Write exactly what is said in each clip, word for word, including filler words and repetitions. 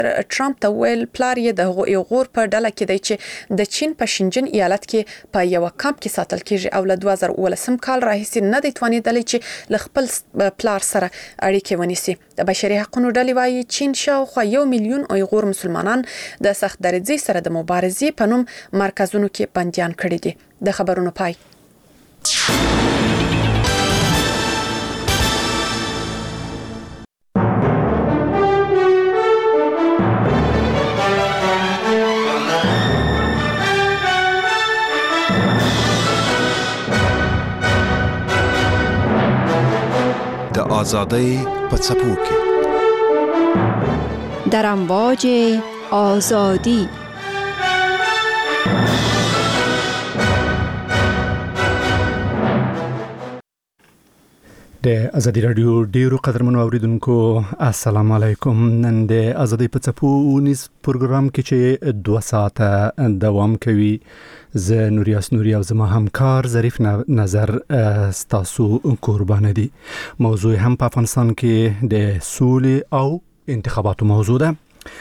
ټرمپ ته ویل پلار یې د غور په ډله کې دی چې د چین په شینجن ایالت کې په یو کمپ کې ساتل کیږي او له دوه زره ولسم کال راهیسې نه دی توانیدلی چې له خپل پلار سره اړیکې ونیسي. د بشري حقوقو ډلې وايي چین شاوخوا یو میلیون اویغور مسلمانان د سخت دریځۍ سره د مبارزې په نوم مرکزونو کې بندیان کړي دي. د خبرونو پای. د آزادۍ په څپو کې در امواج آزادی. د ازادي رادیو ډیرو قدرمنو اوریدونکو السلام علیکم. نن د ازادي په څپو نیس پروګرام کې چې دوه ساعته دوام کوي زه نوریاس نوریا او زما همکار ظریف نظر ستاسو قربان دي. موضوع هم په افغانستان کې د سولې او انتخاباتو موضوع ده.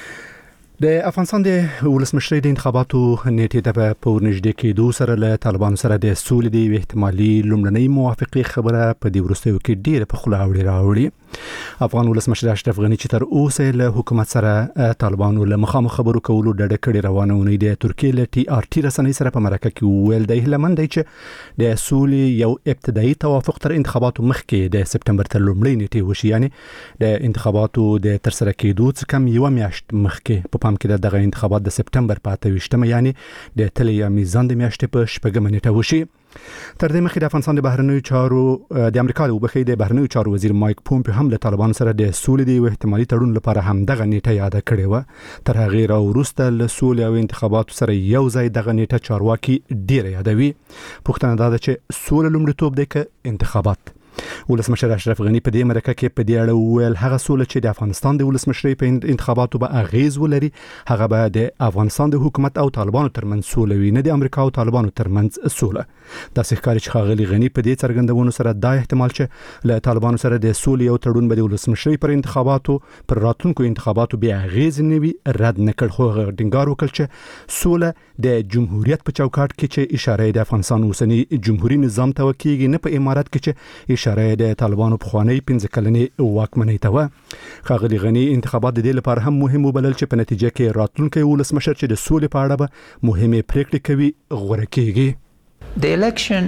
د افغانستان د ولسمشرۍ د انتخاباتو نیټې ته په ورنږدې کېدو سره له طالبانو سره د سولې د احتمالي لومړنۍ موافقې خبره په دې وروستیو کې ډېره په خوله راوړي راوړي. افغان ولسمشر اشرف غنی چې تر اوسه له حکومت سره طالبانو له مخامخ خبرو کولو ډډه کړې روانه ونی د ترکیه له ټي آر ټي رسنۍ سره په مرکه کې ویل د هلمند دی چې د سولې یو ابتدایي توافق تر انتخاباتو مخکې د سپتمبر تر لومړۍ نیټې وشي، یعنی د انتخاباتو د ترسره کېدو څخه کم یو میاشت مخکې. په پام کې دغه انتخابات د سپتمبر په اته ویشتمه یعنی د تلې یا میزان د میاشتې په شپږمه نیټه وشي. تر دې مخکې د افغانستان د بهرنیو چارو د امریکا د وبخې د بهرنیو چارو وزیر مایک پومپیو هم له طالبانو سره د سولې د احتمالي تړون لپاره هم دغه نیټه یاد کړې و. تر هغه وروسته له سولې او انتخاباتو سره یو ځای دغه نیټه چارواکي ډیره یادوي. پوښتنه دا ده چې سولې لومړیتوب دی که انتخابات؟ ولسمشر اشرف غنی په دې مرکه کې په دې اړه ویل هغه سولې چې د افغانستان د ولسمشرۍ په انتخاباتو به اغیز ولري هغه به د افغانستان د حکومت او طالبانو ترمنځ سوله وي، نه د امریکا او طالبانو ترمنځ سوله. دا ښکاري چې ښاغلي غنی په دې څرګندونو سره دا احتمال چې له طالبانو سره د سولې او تړون به د ولسمشرۍ پر انتخاباتو پر راتلونکو انتخاباتو بیا اغیز نه وي رد نه کړ، خو ټینګار وکړ چې سوله د جمهوریت په چوکاټ کې چې اشاره د افغانستان اوسنی جمهوریت نظام ته وکیږي، نه په امارات کې چې اشاره د طالبانو په خوانی پنځه کلنې واکمنۍ ته و. ښاغلي غنی انتخابات د دې لپاره هم مهم وبلل چې په نتیجه کې راتلونکي ولسمشر چې د سولې په اړه به مهمه پریکړې کوي غوړه کیږي. The election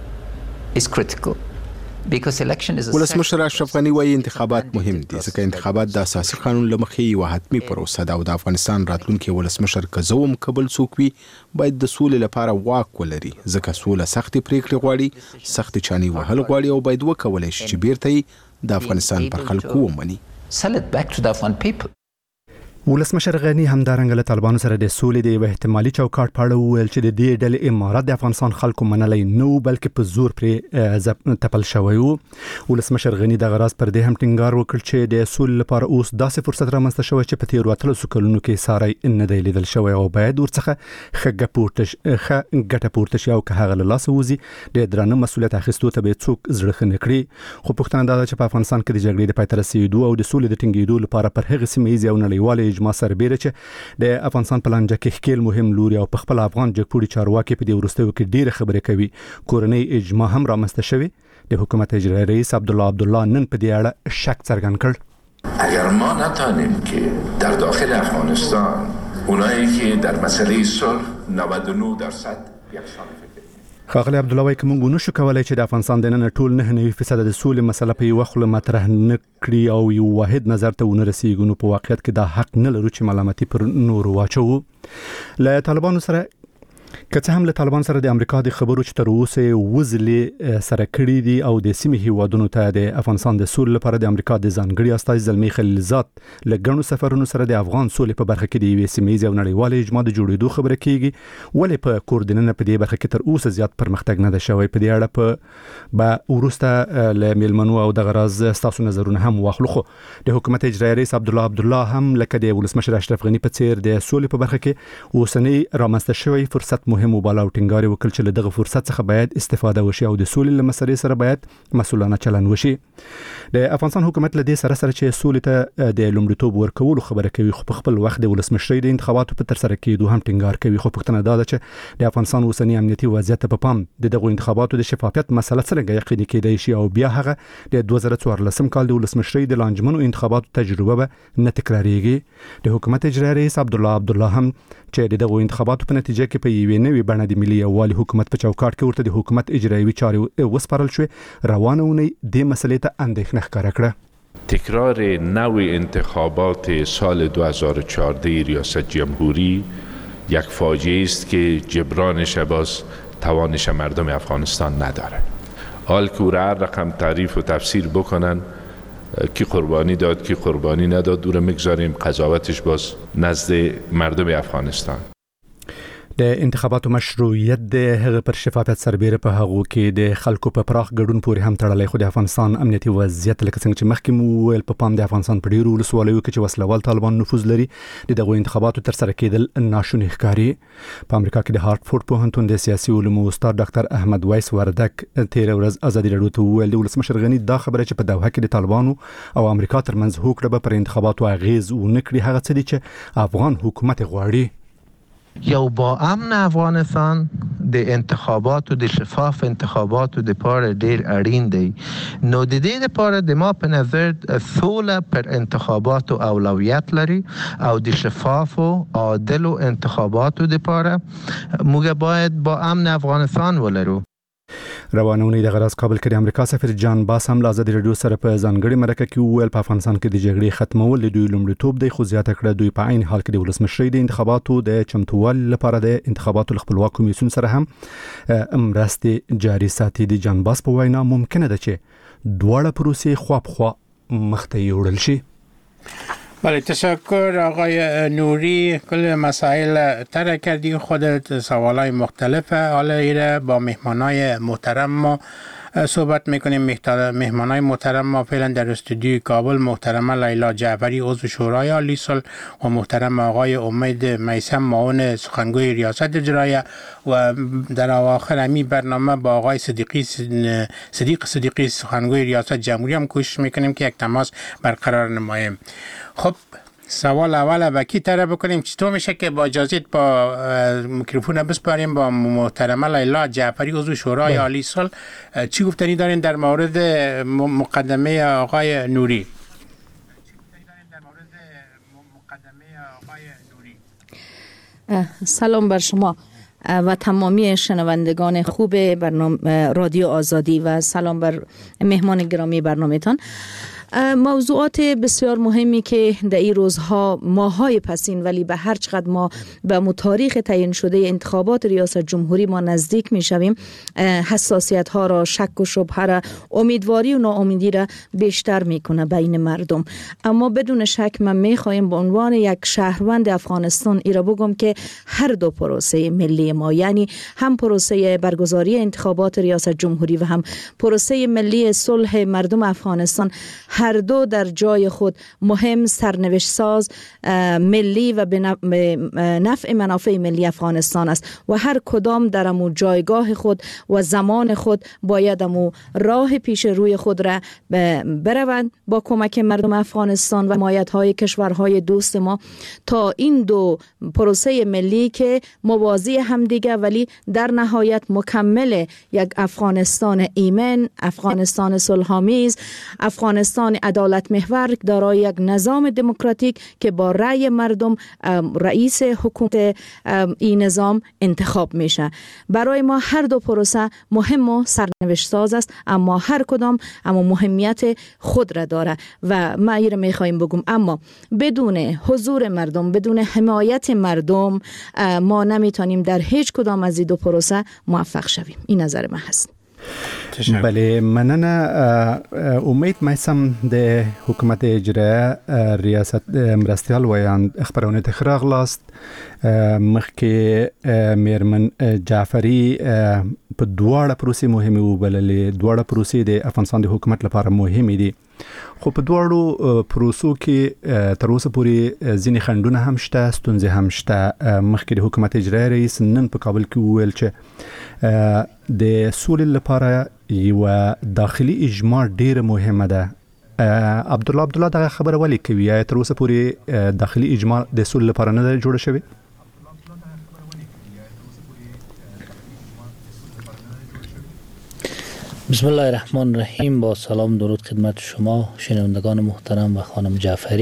is critical because election is a ولسمشر اشرف غنی وايي انتخابات مهم دي ځکه انتخابات د اساسي قانون لمخې یو حتمي پروسه ده او د افغانستان راتلونکي ولسمشر کزوم قبل څوک وي باید د سولې لپاره واک ولري ځکه سوله سختي پریکړې غواړي، سختي چاني وهل غواړي او باید وکولای شي چې بیرته د افغانستان پر خلکو ومني. Sell it back to the Afghan people. ولسمشر غنی همدارنګه له طالبانو سره د سولې د احتمالي چوکاټ په اړه ویل چې د دې ډلې امارات د افغانستان خلکو منلای نو بلکې په زور پرې تپل شوی وو. ولسمشر غنی د غراس پر دې هم ټینګار وکړ چې د سولې لپاره اوس داسې فرصت رامنځته شوی چې په تیرو اتلسو کلونو کې ساری نه دی لیدل شوی او باید ورڅخه ښه پورته ښه ګټه پورته شي او که هغه له لاسه وځي د درانه مسؤلیت اخیستو ته به څوک زړه ښه نه کړي. خو پوښتنه دا ده چې په افغانستان کې د جګړې د پای ته رسېدو او د سولې د ټینګېدو لپاره پر هغه سیمه ییز او نړیوال اجماع سربېره چې د افغانستان په لانجه کې ښکیل مهم لوري او په خپل افغان جګپوړي چارواکي په دې وروستیو کې ډېره خبرې کوي. کورنۍ اجماع هم رامنځته شوې. د حکومت اجرایي رئیس عبدالله عبدالله نن په دې اړه شک څرګند کړ. اگر ما نتوانیم که در داخل افغانستان اونایی که در مسئله صلح نود و نه درصد یکسان ښاغلی عبدالله وایي که موږ ونشو کولی چې د افغانستان دننه ټول نه نوي فیصده د سولې مسله په یوه خوله مطرح نه کړي او یو واحد نظر ته ونه رسېږو، نو په واقعیت کې دا حق نه لرو چې ملامتي پر نورو واچوو. له طالبانو سره که څه هم له طالبان سره د امریکا د خبرو چې تر اوسه وزلې سره کړي دي او د سیمې هیوادونو ته د افغانستان د سولې لپاره د امریکا د ځانګړي استازي زلمی خلیلزاد له ګڼو سفرونو سره د افغان سولې په برخه کې د یوې سیمه ییزې او نړیوالې اجماع د جوړېدو خبره کیږي، ولې په کوردیننه په دې برخه کې تر اوسه زیات پرمختګ نه ده شوی. په دې اړه په به وروسته له میلمنو او د غراز ستاسو نظرونه هم واخلو. خو د حکومت اجرایي رئیس عبدالله عبدالله هم لکه د ولسمشر اشرف غنی په څیر د سولې په برخه کې اوسنی رامنځته شوی فرصت حکومت مهم وباله او ټینګار وکړ چې له دغه فرصت څخه باید استفاده وشي او د سولې له مسرې سره باید مسؤلانه چلند وشي. د افغانستان حکومت له دې سره سره چې سولې ته د لومړیتوب ورکولو خبره کوي، خو په خپل وخت د ولسمشرۍ د انتخاباتو په تر سره کېدو هم ټینګار کوي. خو پوښتنه دا ده چې د افغانستان اوسنی امنیتي وضعیت په پام د دغه انتخاباتو د شفافیت مسله څنګه یقیني کېدای شي او بیا هغه د دوه زره څوارلسم کال د ولسمشرۍ د لانجمنو انتخاباتو تجربه به نه تکراریږي. د حکومت اجرایي رئیس عبدالله عبدالله هم چې دغه انتخاباتو په نتیجه کې په یوې نوې بڼه د ملي یووالي حکومت په چوکاټ کې ورته د حکومت اجرایي چارې وسپارل شوې، روانه اونۍ د مسلې ته اندېښنه ښکاره کړه. تکرار نوع انتخابات سال دو هزار و چهارده ریاست جمهوری یک فاجعه است که جبرانش باز توانش مردم افغانستان نداره. حال که او را هر رقم تعریف و تفسیر بکنن کی قربانی داد کی قربانی نداد دور میگذاریم، قضاوتش باز نزد مردم افغانستان. د انتخاباتو مشروعیت د هغه پر شفافیت سربېره په هغه کې د خلکو په پراخ ګډون پورې هم تړلی، خو د افغانستان امنیتي وضعیت لکه څنګه چې مخکې مو ویل په پام د افغانستان په ډیرو ولسوالیو کې چې وسلوال طالبان نفوذ لري، د دغو انتخاباتو تر سره کېدل ناشونی ښکاري. په امریکا کې د هارټفورډ پوهنتون د سیاسي علومو استاد ډاکټر احمد وایس وردک تېره ورځ ازادي راډیو ته وویل د ولسمشر غني دا خبره چې په دوحه کې د طالبانو او امریکا ترمنځ هوکړه به پر انتخاباتو اغیز ونه کړي، هغه څه دي چې افغان حکومت غواړي. یو با امن افغانستان د انتخابات و د شفاف انتخابات و د پاره ډیر اړین دی. نو د دې لپاره د ما په نظر سوله پر انتخابات و اولویت لري او د شفاف و عادل و انتخابات و د پاره موږ باید با امن افغانستان ولرو. روانونی د غراس کابل کې د امریکا سفیر جان باس هم له ازادي راډیو سره په ځانګړي مرکه کې وویل په افغانستان کې د جګړې ختمول د دوی لومړیتوب دی، خو زیاته کړه دوی په عین حال کې د ولسمشرۍ د انتخاباتو د چمتووالي لپاره د انتخاباتو خپلواک کمیسیون سره هم مرستې جاري ساتي. د جان باس په وینا ممکنه ده چې دواړه پروسې خوا په خوا مخته یوړل شي. بله، تشکر آقای نوری. کل مسائل طرح کردی، خودت سوالای مختلفه. حالا ایره با مهمانای محترم ما صحبت میکنیم. مهمانای محترم ما فعلا در استودیوی کابل محترمه لیلا جعفری عضو شورای عالی صلح و محترم آقای امید میثم معاون سخنگوی ریاست اجرایه و در آخر همی برنامه با آقای صدیقی صدیق صدیقی سخنگوی ریاست جمهوری هم کوشش میکنیم که یک تماس برقرار نماییم. خب سوال اول با کی طرح بکنیم؟ چطور میشه که با اجازت با میکروفون بسپاریم با محترمه لیلا جعفری عضو شورای عالی صلح. چی گفتنی دارین در مورد مقدمه آقای نوری؟ سلام بر شما و تمامی شنوندگان خوب برنامه رادیو آزادی و سلام بر مهمان گرامی برنامه‌تان. موضوعات بسیار مهمی که در این روزها ماهای پسین ولی به هر چقدر ما به تاریخ تعیین شده انتخابات ریاست جمهوری ما نزدیک می شویم، حساسیت ها را، شک و شبهه را، امیدواری و ناامیدی را بیشتر میکنه بین مردم. اما بدون شک من می خواهیم به عنوان یک شهروند افغانستان ای را بگم که هر دو پروسه ملی ما، یعنی هم پروسه برگزاری انتخابات ریاست جمهوری و هم پروسه ملی صلح مردم افغانستان، هر دو در جای خود مهم، سرنوشت ساز، ملی و به نفع منافع ملی افغانستان است و هر کدام در امو جایگاه خود و زمان خود باید امو راه پیش روی خود را بروند با کمک مردم افغانستان و حمایت‌های کشورهای دوست ما تا این دو پروسه ملی که موازی هم دیگه ولی در نهایت مکمل یک افغانستان ایمن، افغانستان صلح‌آمیز، افغانستان عدالت محور دارای یک نظام دموکراتیک که با رأی مردم رئیس حکومت این نظام انتخاب میشه. برای ما هر دو پروسه مهم و سرنوشت ساز است، اما هر کدام اما مهمیت خود را داره و ما این را میخوایم بگم. اما بدون حضور مردم، بدون حمایت مردم ما نمیتونیم در هیچ کدام از این دو پروسه موفق شویم. این نظر من هست. بله، مننه. امید میثم د حکومت اجرایه ریاست مرستیال ویاند خبرونه تخراغ لاست مخکې میرمن جعفری په دواړه پروسې مهمه وبللې. دواړه پروسې د افغانستان د حکومت لپاره مهمه دي. خو په دواړو پروسو کې تر اوسه پورې ځینې خنډونه هم شته، ستونزې هم شته. مخکې د حکومت اجرایي رئیس نن په کابل کې وویل چې د سولې لپاره یو داخلي اجماع ډیره مهمه ده. عبدالله عبدالله دغه خبره ولې کوي؟ یا تر اوسه پورې داخلي اجماع د سولې لپاره نه ده جوړه شوې؟ بسم الله الرحمن الرحیم. با سلام درود خدمت شما شنوندگان محترم و خانم جعفری.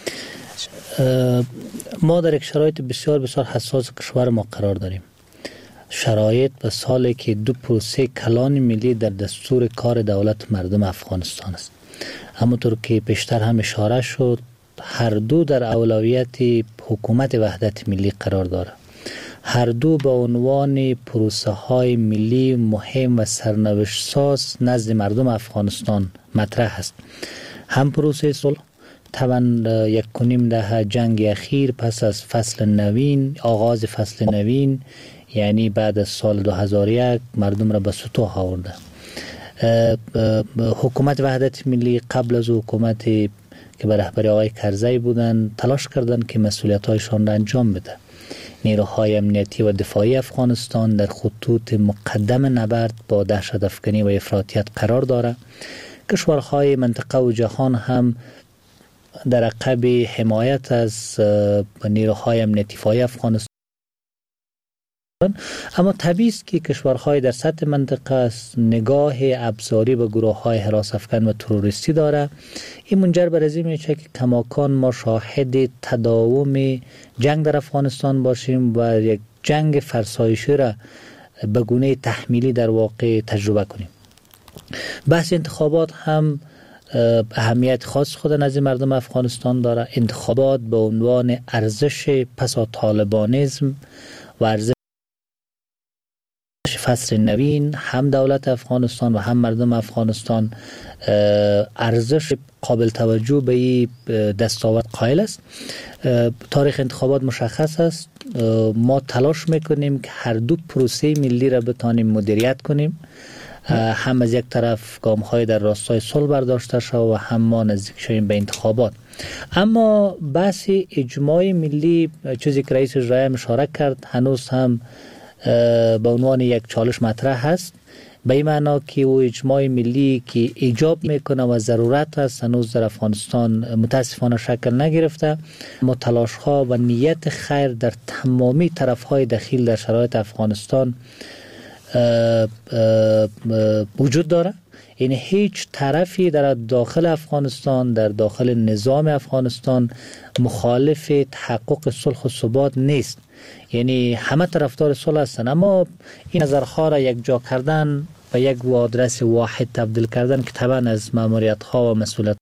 ما در یک شرایط بسیار بسیار حساس کشور ما قرار داریم. شرایط به سالی که دو پروسه کلان ملی در دستور کار دولت مردم افغانستان است. همونطور که پیشتر هم اشاره شد، هر دو در اولویت حکومت وحدت ملی قرار داره. هر دو به عنوان پروسه های ملی مهم و سرنوشت ساز نزد مردم افغانستان مطرح است. هم پروسه صلح توان یک کنیم ده جنگ اخیر پس از فصل نوین، آغاز فصل نوین، یعنی بعد از سال دو هزار و یک مردم را به سطوح آورده. حکومت وحدت ملی قبل از حکومت که به رهبری آقای کرزی بودن تلاش کردن که مسئولیت هایشان را انجام بده. نیروهای امنیتی و دفاعی افغانستان در خطوط مقدم نبرد با دهشت افکنی و افراطیت قرار دارد. کشورهای منطقه و جهان هم در عقب حمایت از نیروهای امنیتی دفاعی افغانستان، اما طبیعی است که کشورهای در سطح منطقه است نگاه ابزاری به گروه‌های هراس افکن و تروریستی داره. این منجر بر از این میشه که کماکان ما شاهد تداوم جنگ در افغانستان باشیم و یک جنگ فرسایشی را به گونه تحمیلی در واقع تجربه کنیم. بحث انتخابات هم اهمیت خاص خود نزد مردم افغانستان داره. انتخابات به عنوان ارزش پسا طالبانیسم و ارزش فصل نوین هم دولت افغانستان و هم مردم افغانستان ارزش قابل توجه به این دستاورد قائل است. تاریخ انتخابات مشخص است. ما تلاش میکنیم که هر دو پروسه ملی را بتانیم مدیریت کنیم. هم از یک طرف گام های در راستای صلح برداشته شد و هم ما نزدیک شویم به انتخابات. اما بحث اجماع ملی، چیزی که رئیس اجرایی اشاره کرد، هنوز هم به عنوان یک چالش مطرح هست. به این معنا که او اجماع ملی که ایجاب میکنه و ضرورت است هنوز در افغانستان متاسفانه شکل نگرفته. اما تلاش ها و نیت خیر در تمامی طرف های دخیل در شرایط افغانستان اه اه اه وجود داره. این هیچ طرفی در داخل افغانستان، در داخل نظام افغانستان مخالف تحقق صلح و ثبات نیست. یعنی همه طرفدار صلح هستند، اما این نظرها را یک جا کردن و یک آدرس واحد تبدیل کردن که طبعا از ماموریت ها و مسئولیت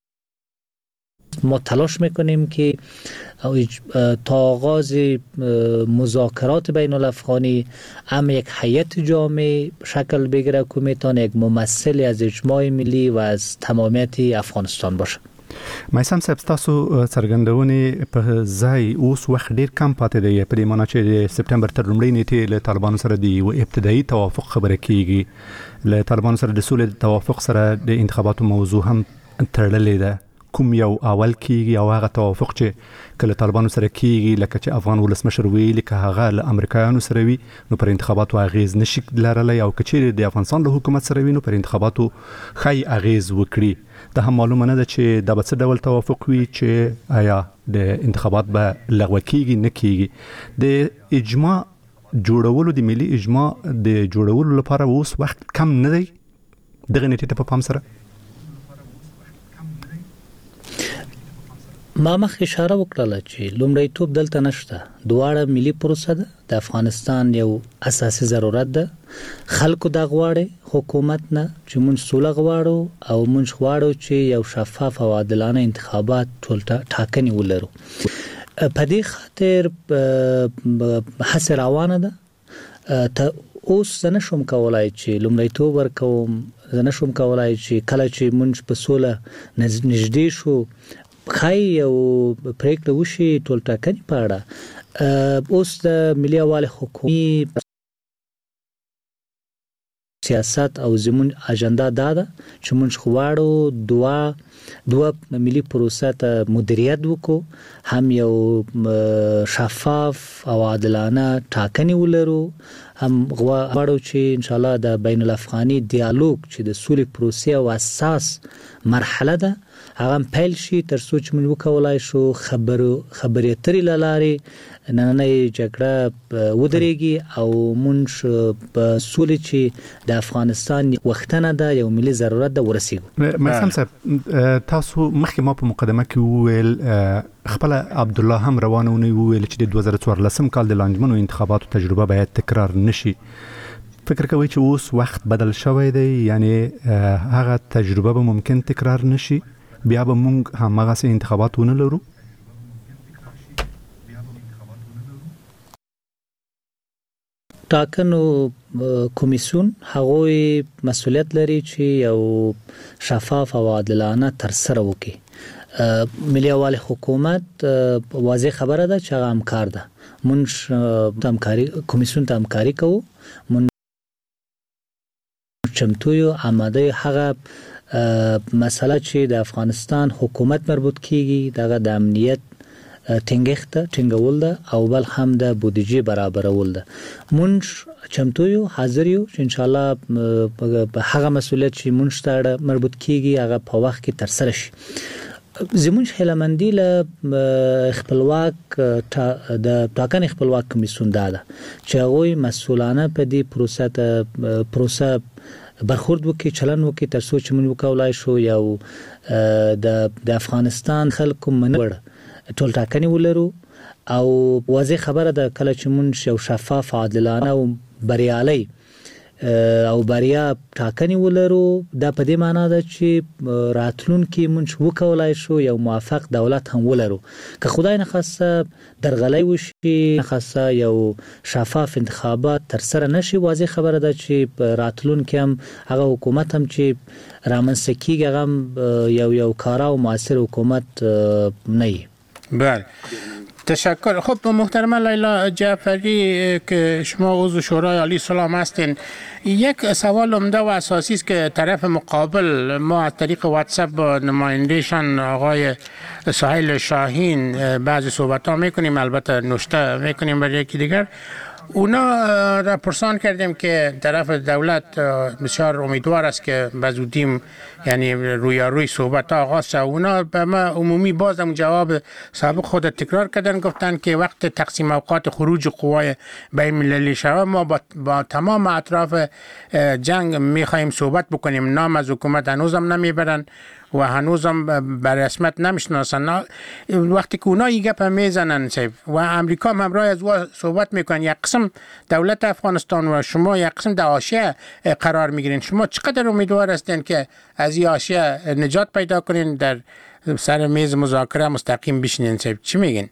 ما تلاش میکنیم که تا آغاز مذاکرات بین الافغانی هم یک هیئت جامع شکل بگیره که میتونه یک ممثل از اجماع ملی و از تمامیت افغانستان باشه. مایسم صاحب، تاسو څرګندونې په ځای اوس وخت ډیر کم پاتې دی په دې معنی چې د سپټمبر تر لومړۍ نیټې له طالبانو سره د یو ابتدایي توافق خبره کیږي. له طالبانو سره د سولې توافق سره د انتخاباتو موضوع هم تړلې ده. کوم یو اول کیږي او هغه توافق چې کله طالبانو سره کیږي لکه چې افغان ولسمشر ویلي که هغه له امریکایانو سره وي نو پر انتخاباتو اغیز نشي لرلی، او که چیرې د افغانستان له حکومت سره وي نو پر انتخاباتو ښایي اغیز وکړي. دا هم معلومه نه ده چې دا به څه ډول توافق وي، چې آیا د انتخابات به لغوه کیږي نه کیږي. د اجماع جوړولو، د ملي اجماع د جوړولو لپاره اوس وخت کم نه دی دغه نیټې ته په پام سره؟ ما مخکې اشاره وکړه چې لومړیتوب دلته نشته. دواړه ملي پروسه ده. د افغانستان یو اساسي ضرورت ده. خلکو د غواړي حکومت نه چې مونږ سوله غواړو او مونږ غواړو چې یو شفاف او عادلانه انتخابات ټول ټاکنې ولرو. په دې خاطر هڅه روانه ده. ته اوس نه شوم کولای چې لومړیتوب ورکوم. زه نه شوم کولای چې کله چې مونږ په سوله نږدې شو خای یو پریکړه وشي ټول ټاکنې په اړه. اوس د ملي یووالي حکومت سیاست او زمون اجنډا داده چې موږ خواړو دوا دوا ملي پروسه ته مدیریت وکړو، هم یو شفاف او عادلانه ټاکنې ولرو، هم غواړو چې ان شاء الله د بین الافغاني دیالوګ چې د سولې پروسې او اساس مرحله ده هغه پیل شي تر څو چې موږ وکولای شو خبرو خبرې ترې لاري نننۍ جګړه ودرېږي او موږ په سولې چې د افغانستان وختنه ده یو ملي ضرورت ده ورسېږو. مثلا صاحب تاسو مخکې ما په مقدمه کې وویل خپل عبد الله هم روانونه وویل چې د دوه زره څوارلسم کال د لانجمنو انتخاباتو تجربه باید تکرار نشي. فکر کوي چې اوس وخت بدل شوی دی، یعنی هغه تجربه به ممکن تکرار نشي، بیا به موږ همغه سي انتخابات ونه لرو؟ ټاکنو کمیسیون هغوی مسؤلیت لري چې یو شفاف او عادلانه ترسره وکړي. ملي عوالی حکومت واضح خبره ده چې هغه همکار ده. مونږ همکاري کمیسیون ته همکاري کوو، مونږ چمتو یو آماده هغه مسله چې د افغانستان حکومت مربوط کیږي دغه د امنیت ټینګښت ټینګول ده او بل هم د بودیجې برابرول ده. مونږ چمتو یو حاضر یو چې ان شاء الله په هغه مسولیت چې مونږ ته مربوط کیږي هغه په وخت کې تر سره شي. زمونږ هلمندي له خپلواک د ټاکنې خپلواک کمیسیون ده چې هغه مسؤلانه په دې پروسه ته پروسه برخورد وکړي، چلن وکړي تر څو چې موږ وکولای شو یو د د افغانستان خلکو منور ټول ټاکنې ولرو او واضح خبره ده کله چې موږ یو شفاف عادلانه او بریالي او بریا ټاکنې ولرو دا په دې معنی ده چې راتلونکي موږ وکولای شو یو موافق دولت هم ولرو. که خدای نخواسته درغلۍ وشي، نخواسته یو شفاف انتخابات تر سره نشي، واضح خبره ده چې راتلونکي هم هغه حکومت هم چې رامنځته کیږي هغه یو یو کارا او موثر حکومت نه وي. بله، تشکر. خب محترمه لیلا جعفری که شما عضو شورای عالی سلام هستین، یک سوال عمده و اساسی است که طرف مقابل ما از طریق واتساپ با نمایندهشان آقای سهیل شاهین بعضی صحبت ها میکنیم، البته نوشته میکنیم برای یکی دیگر. اونا را پرسان کردیم که طرف دولت بسیار امیدوار است که به زودی یعنی رویاروی صحبت ها آغاز شد. اونا به ما عمومی باز هم جواب سابق خود تکرار کردن، گفتن که وقت تقسیم اوقات خروج قوای بین المللی شود ما با, با تمام اطراف جنگ میخوایم صحبت بکنیم. نام از حکومت هنوزم نمیبرن و هنوزم به رسمیت نمیشناسن. وقتی که اونا این گپ میزنن و امریکا هم همراه از او صحبت میکنن، یک قسم دولت افغانستان و شما یک قسم در حاشیه قرار میگیرین. شما چقدر امیدوار هستین که از این حاشیه نجات پیدا کنین، در سر میز مذاکره مستقیم بشینین؟ چی میگین؟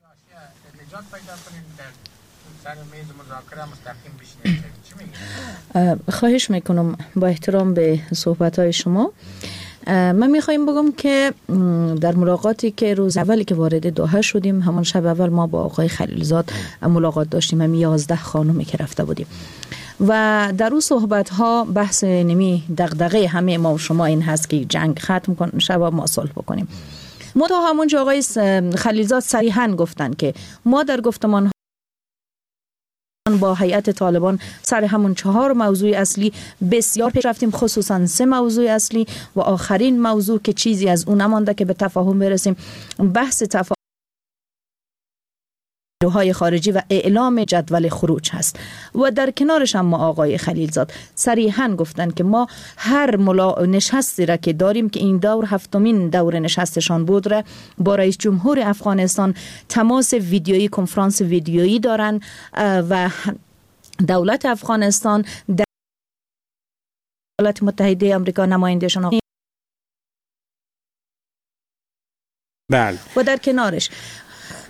نجات پیدا کنین در سر میز مذاکره مستقیم بشینین؟ چی میگین؟ خواهش میکنم با احترام به صحبت های شما. من میخوایم بگم که در ملاقاتی که روز اولی که وارد دوحه شدیم، همون شب اول ما با آقای خلیلزاد ملاقات داشتیم، هم یازده خانومی که رفته بودیم و در اون صحبت ها بحث نمی دغدغه همه ما و شما این هست که جنگ ختم کن شب ما صلح بکنیم. ما تا همونجا آقای خلیلزاد صریحاً گفتن که ما در گفتمان با هیئت طالبان سر همون چهار موضوع اصلی بسیار پیش رفتیم، خصوصا سه موضوع اصلی و آخرین موضوع که چیزی از اون نمانده که به تفاهم برسیم، بحث تفاهم های خارجی و اعلام جدول خروج هست. و در کنارش هم آقای خلیلزاد صریحاً گفتن که ما هر ملا... نشستی را که داریم که این دور هفتمین دور نشستشان بود را با رئیس جمهور افغانستان تماس ویدیویی، کنفرانس ویدیویی دارن و دولت افغانستان در ایالات متحده آمریکا نمایندهشان بله. و در کنارش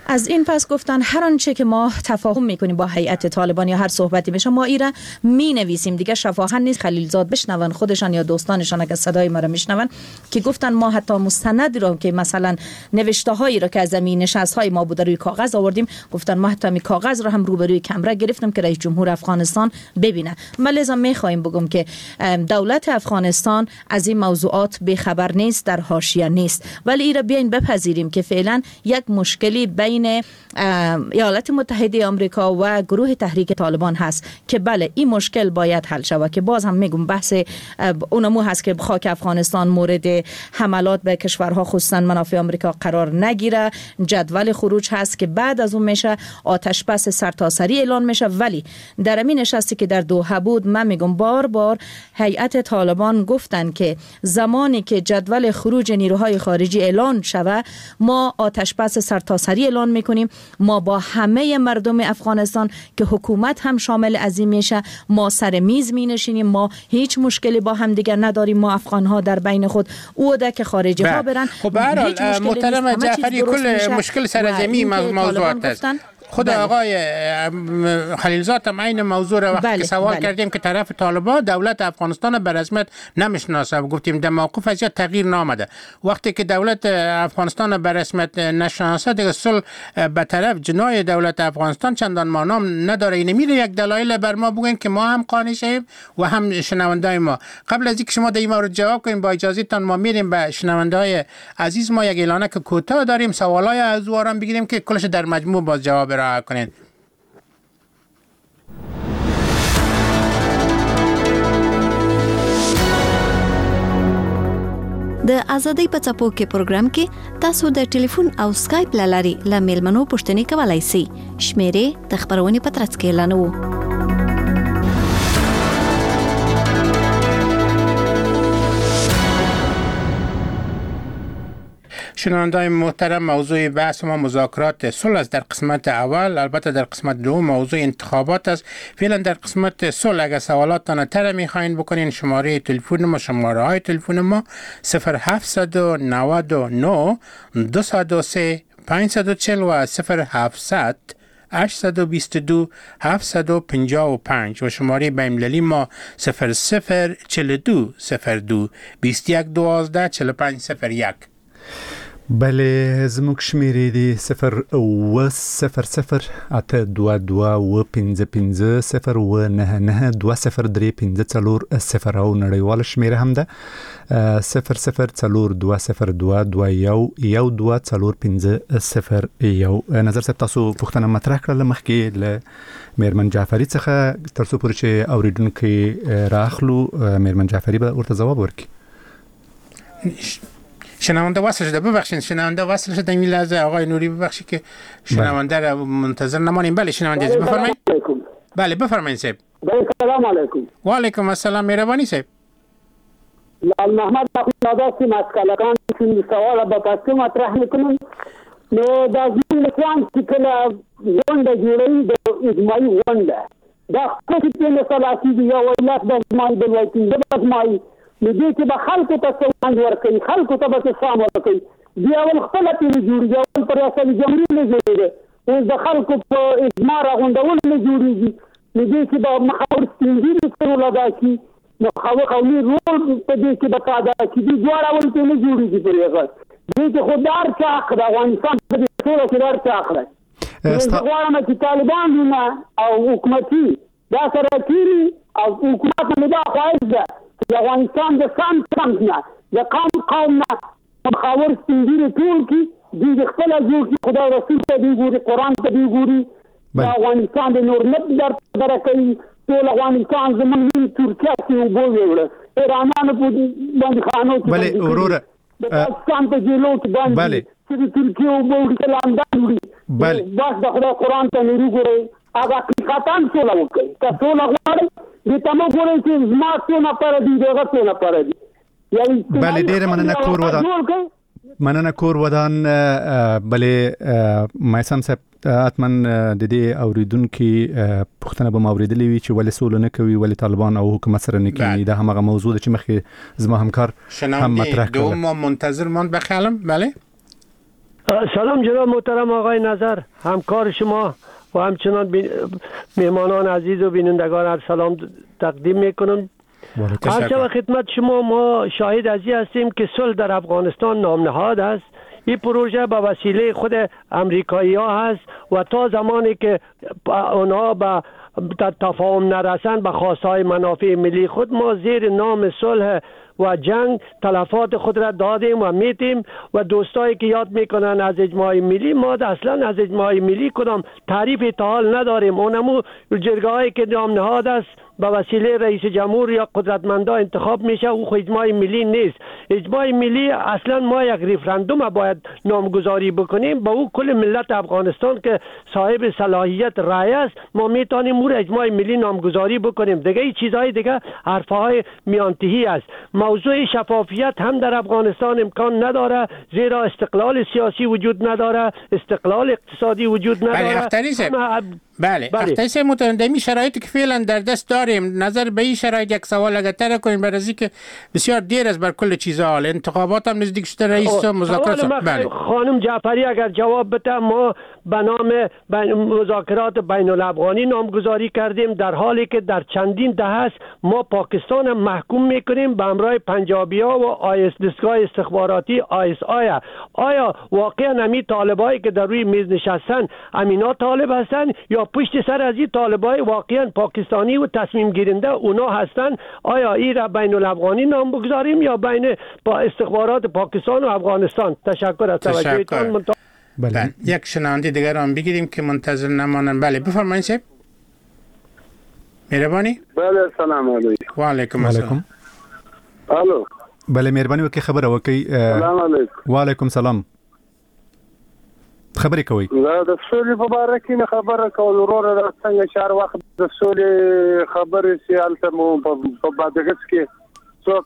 از این پس گفتن هر آنچه که ما تفاهم میکنیم با هیئت طالبان یا هر صحبتی میشه ما ایران می نویسیم. دیگه شفاهت نیست خلیلزاد بشنون خودشان یا دوستانشان اگه صدای ما رو میشنون که گفتن ما حتی مستند رو که مثلا نوشته هایی رو که از زمین نشست های ما بوده روی کاغذ آوردیم، گفتن ما حتی می کاغذ رو هم روبروی کامera گرفتیم که رئیس جمهور افغانستان ببینه. ما لازم میخوایم بگم که دولت افغانستان از این موضوعات بیخبر نیست، در حاشیه نیست، ولی ایرا بیاین بپذیریم که فعلا یک مشکلی بین ایالات متحده آمریکا و گروه تحریک طالبان هست که بله این مشکل باید حل شود. که باز هم میگم بحث اونمو هست که خاک افغانستان مورد حملات به کشورها خصوصا منافع آمریکا قرار نگیره. جدول خروج هست که بعد از اون میشه آتش بس سرتاسری اعلان میشه. ولی در همین نشستی که در دوحه بود من میگم بار بار هیئت طالبان گفتن که زمانی که جدول خروج نیروهای خارجی اعلان شوه ما آتش بس سرتاسری اعلان میکنیم. ما با همه مردم افغانستان که حکومت هم شامل از این میشه ما سر میز می نشینیم. ما هیچ مشکلی با هم دیگر نداریم. ما افغان ها در بین خود او ده که خارجی ها برن. خب به هر حال محترم جعفری کل مشکل سرزمی موضوعات است. خود بله. آقای خلیلزاد هم این موضوع را وقتی بله. که سوال بله. کردیم که طرف طالبان دولت افغانستان به رسمیت نمیشناسه و گفتیم در موقف از تغییر نامده. وقتی که دولت افغانستان به رسمیت نشناسه دیگه صلح به طرف جنای دولت افغانستان چندان معنی نداره. این میره یک دلایل بر ما بگین که ما هم قانع شیم و هم شنوندای ما. قبل از اینکه شما در این مورد جواب کنیم با اجازهتان ما میریم به شنوندای عزیز ما یک اعلانه که کوتاه داریم سوالای از اونها بگیریم که کلش در مجموع باز جواب را کنید. د ازادۍ په څپو کې پروګرام کې تاسو د ټلیفون او سکایپ لاري له میلمنو پوښتنې کولای شئ. شمیرې د خبرونې په ترڅ کې اعلانوو. شنوندگان محترم موضوع بحث ما مذاکرات صلح است در قسمت اول. البته در قسمت دوم موضوع انتخابات است. فعلا در قسمت صلح اگر سوالاتتان تر میخواین بکنین شماره تلفن ما شماره های تلفن ما صفر هفت نه نه دو صفر سه پنج چهار صفر و صفر هفتصد هشت دو دو هفت پنج پنج و شماره بین‌المللی ما صفر صفر چهل و دو صفر دو بیست و یک دوازده چهل و پنج صفر یک. بله زموږ شمیرې دی صفر و صفر صفر اته دوه دوه و پنځه پنځه صفر و نه نه دوه صفر درې پنځه څلور صفر او نړیواله شمیره هم ده صفر صفر څلور دوه صفر دوه دوه یو یو دوه څلور پنځه صفر یو. نظر صاحب تاسو پوښتنه مطرح کړله مخکې له میرمن جعفری څخه تر څو پورې چې اوریدونکي راخلو میرمن جعفری به ورته ځواب ورکړي. شنونده وصل شده ببخشید شنونده وصل شده این لحظه آقای نوری ببخشید که شنونده را منتظر نمانیم. بله شنونده عزیز بفرمایید. بله بفرمایید صاحب. سلام علیکم. و علیکم السلام مهربانی صاحب. لال محمد اخونداسی مسکلکان چون سوال با پاسخ مطرح میکنم. نو د ځین اسلام چې کله غونډه جوړوي د اجماعي غونډه دا څه چې په سلاسي دی یو ولایت د اجماعي د ولایت د اجماعي نو دې چې به خلکو ته څنګه ورکړي خلکو ته به څه ورکړي بیا ول خپل ته جوړیږي پر اساس جمهوریت نه جوړیږي او د خلکو په اجماع راغونډول نه جوړیږي نو دې چې به محاور ستنګي سره لدا شي نو خو قومي رول په دې کې به ادا شي دي جوړه ول ته نه جوړیږي پر اساس دې چې خدای چا د افغانستان په ټول کې دار چا اخره غواړم چې طالبان او حکومتي دا سره کیږي او حکومت نه دا خواهش ده د افغانستان د سم سم نه د قوم قوم نه مخاور ستنګي ټول کې د خپل جوړ کې خدای رسول ته دی ګوري قران ته دی ګوري د افغانستان د نور نه در درکې ټول افغانستان زموږ ترکیه کې وګورل ایرانانو په باندې خانو کې بله وروره د پاکستان په جیلو کې باندې بله چې ترکیه وګوري کلام دا وګوري بله بس د خدای قران ته نه ګوري هغه حقیقتا څه لوي تاسو لا غواړئ د تمو ګورئ چې زما څه نه پر دي دغه څه نه پر دي یعنی بله ډیره مننه کور ودان مننه کور ودان بله مایسم صاحب اتمن د دې اوریدونکو پښتنه به اوریدلې وي چې ولې سول نه کوي ولې طالبان او حکومت سره نه کوي دا همغه موضوع ده چې مخکې زما همکار هم مطرح کړ. دوم منتظر مون بخالم. بله سلام جناب محترم آقای نظر، همکار شما و همچنان بین... مهمانان عزیز و بینندگان عرض سلام تقدیم میکنم. هرچه خدمت شما ما شاهد ازی هستیم که صلح در افغانستان نام نهاد است. این پروژه به وسیله خود امریکایی ها هست و تا زمانی که اونها به تفاهم نرسند به خواستهای منافع ملی خود، ما زیر نام صلح و جنگ تلفات خود را دادیم و میتیم و دوستایی که یاد میکنن از اجماع ملی، ما اصلا از اجماع ملی کدام تعریف تا حال نداریم. اونمو جرگه‌ای که نام نهاد است به وسیله رئیس جمهور یا قدرتمندا انتخاب میشه، او خود اجماع ملی نیست. اجماع ملی اصلا ما یک ریفرندوم باید نامگذاری بکنیم، با او کل ملت افغانستان که صاحب صلاحیت رای است ما میتونیم او اجماع ملی نامگذاری بکنیم. دیگه این چیزهای دیگه حرفهای میانتهی است. موضوع شفافیت هم در افغانستان امکان نداره، زیرا استقلال سیاسی وجود نداره، استقلال اقتصادی وجود نداره. بله اختریسه بله اختریسه متندمی شرایطی که فعلا در دست داریم، نظر به این شرایط یک سوال اگر تر کنیم، برای که بسیار دیر است بر کل چیزها، حال انتخابات هم نزدیک شده، رئیس مذاکرات. بله خانم جعفری اگر جواب بده، ما به نام مذاکرات بین الافغانی نامگذاری کردیم، در حالی که در چندین دهه است ما پاکستان هم محکوم میکنیم به همراه پنجابی‌ها و آیس دستگاه استخباراتی آیس آیا. آیا واقعا امی طالبایی که در روی میز نشستن امینا طالب هستن یا پشت سر از این طالبای واقعا پاکستانی و تصمیم گیرنده اونا هستن؟ آیا این را بین الافغانی نام بگذاریم یا بین با استخبارات پاکستان و افغانستان؟ تشکر از توجهتان. منت... بله یک شنونده دیگر هم بگیریم که منتظر نمانن. بله بفرمایید شب. مهربانی. بله سلام علیکم. و علیکم السلام. الو. بله مهربانی وکي خبره وکي. سلام علیکم. و علیکم سلام. خبرې کوي. دا د سولې په اړه کې خبره کول وروره د څنګه شهر وخت د سولې خبرې سیالته مو په بادغیس کې څو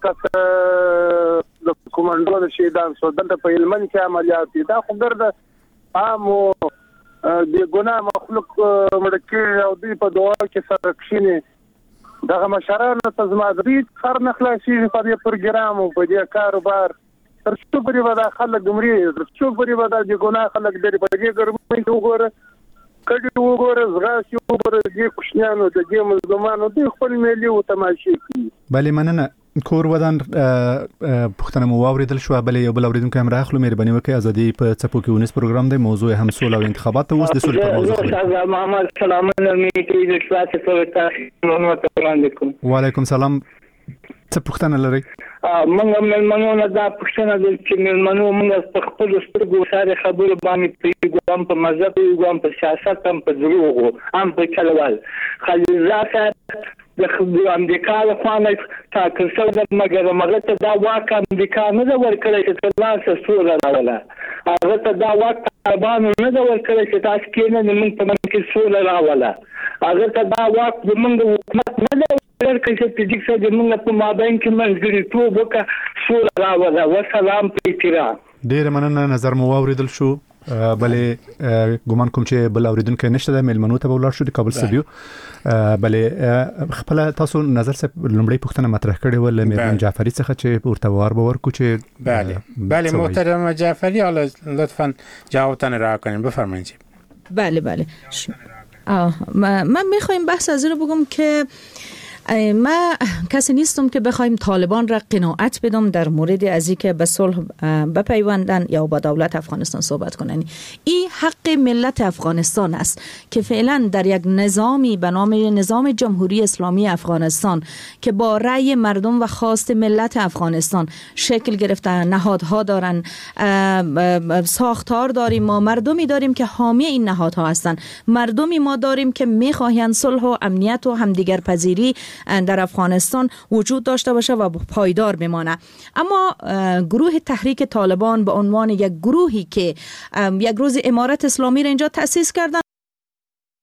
کس د کومانډو د شهیدان شو دلته په هلمند کې عملیات دي. دا خو ګرځه عامو د ګناه مخلوق مړ کې او دوی په دعا کې سره کښینی دغه مشرانو ته زما د دې خر نه خلاصېږي په دې پروګرام او په دې کاروبار تر څو پورې ودا خلک ګمري، تر څو پورې ودا د ګناه خلک لري په دې ګرمۍ وګوره کډي وګوره زغاسي وګوره دې کوشنیانو د دې مزدمانو د خپل ملي او تماشي کوي. بله مننه. کور ودان پښتنه مو واوریدل شو. بل یو بل اوریدونکو هم راخلو. مهرباني وکړئ. ازادي په څپو کې ونس پروګرام دی، موضوع هم سول او انتخابات ته اوس د سول په موضوع خبرې. محمد سلام علیکم. د تاسو په تاسو نو علیکم. وعلیکم سلام. څه پښتنه لري؟ موږ ملمنو نه دا پښتنه د چې ملمنو موږ په خپل سترګو سره خبرو باندې پیغام په مذهب پیغام په سیاست هم په دروغو هم په چلوال خلیزات د امریکا له خوا ټاکل شوی ده، مګر هغه ته دا واک امریکا نه ده ورکړی چې ترلاسه سوله راوله. هغه ته دا واک طالبانو نه ده ورکړی چې تاسو کېنئ موږ په منځ کې سوله راوله. هغه ته دا واک زموږ حکومت نه ده ورکړی چې په دې کې زموږ په مابین کې منځګړیتوب وکړه سوله راوله. وسلام په احترام. ډېره مننه. نظر مو واورېدل شو. بلې ګومان کوم چې بل اوریدونکو نشته د میلمنو ته ولاړ شو د کابل سټډیو. بلې خپل تاسو نظر سره لومړی پوښتنه مطرح کړې و له میرمن جعفری څخه چې ورته وار به ورکو چې بله بله محترم جعفری حالا لطفا جوابتان را کنیم. بفرمایید. بله بله من میخوایم بحث از این رو بگم که ما کسی نیستم که بخوایم طالبان را قناعت بدم در مورد از اینکه به صلح بپیوندن یا با دولت افغانستان صحبت کنن. این حق ملت افغانستان است که فعلا در یک نظامی به نام نظام جمهوری اسلامی افغانستان که با رأی مردم و خواست ملت افغانستان شکل گرفته، نهادها دارن، ساختار داریم، ما مردمی داریم که حامی این نهادها هستن، مردمی ما داریم که میخواهند صلح و امنیت و همدیگر پذیری در افغانستان وجود داشته باشه و پایدار بمانه. اما گروه تحریک طالبان به عنوان یک گروهی که یک روز امارت اسلامی را اینجا تأسیس کردن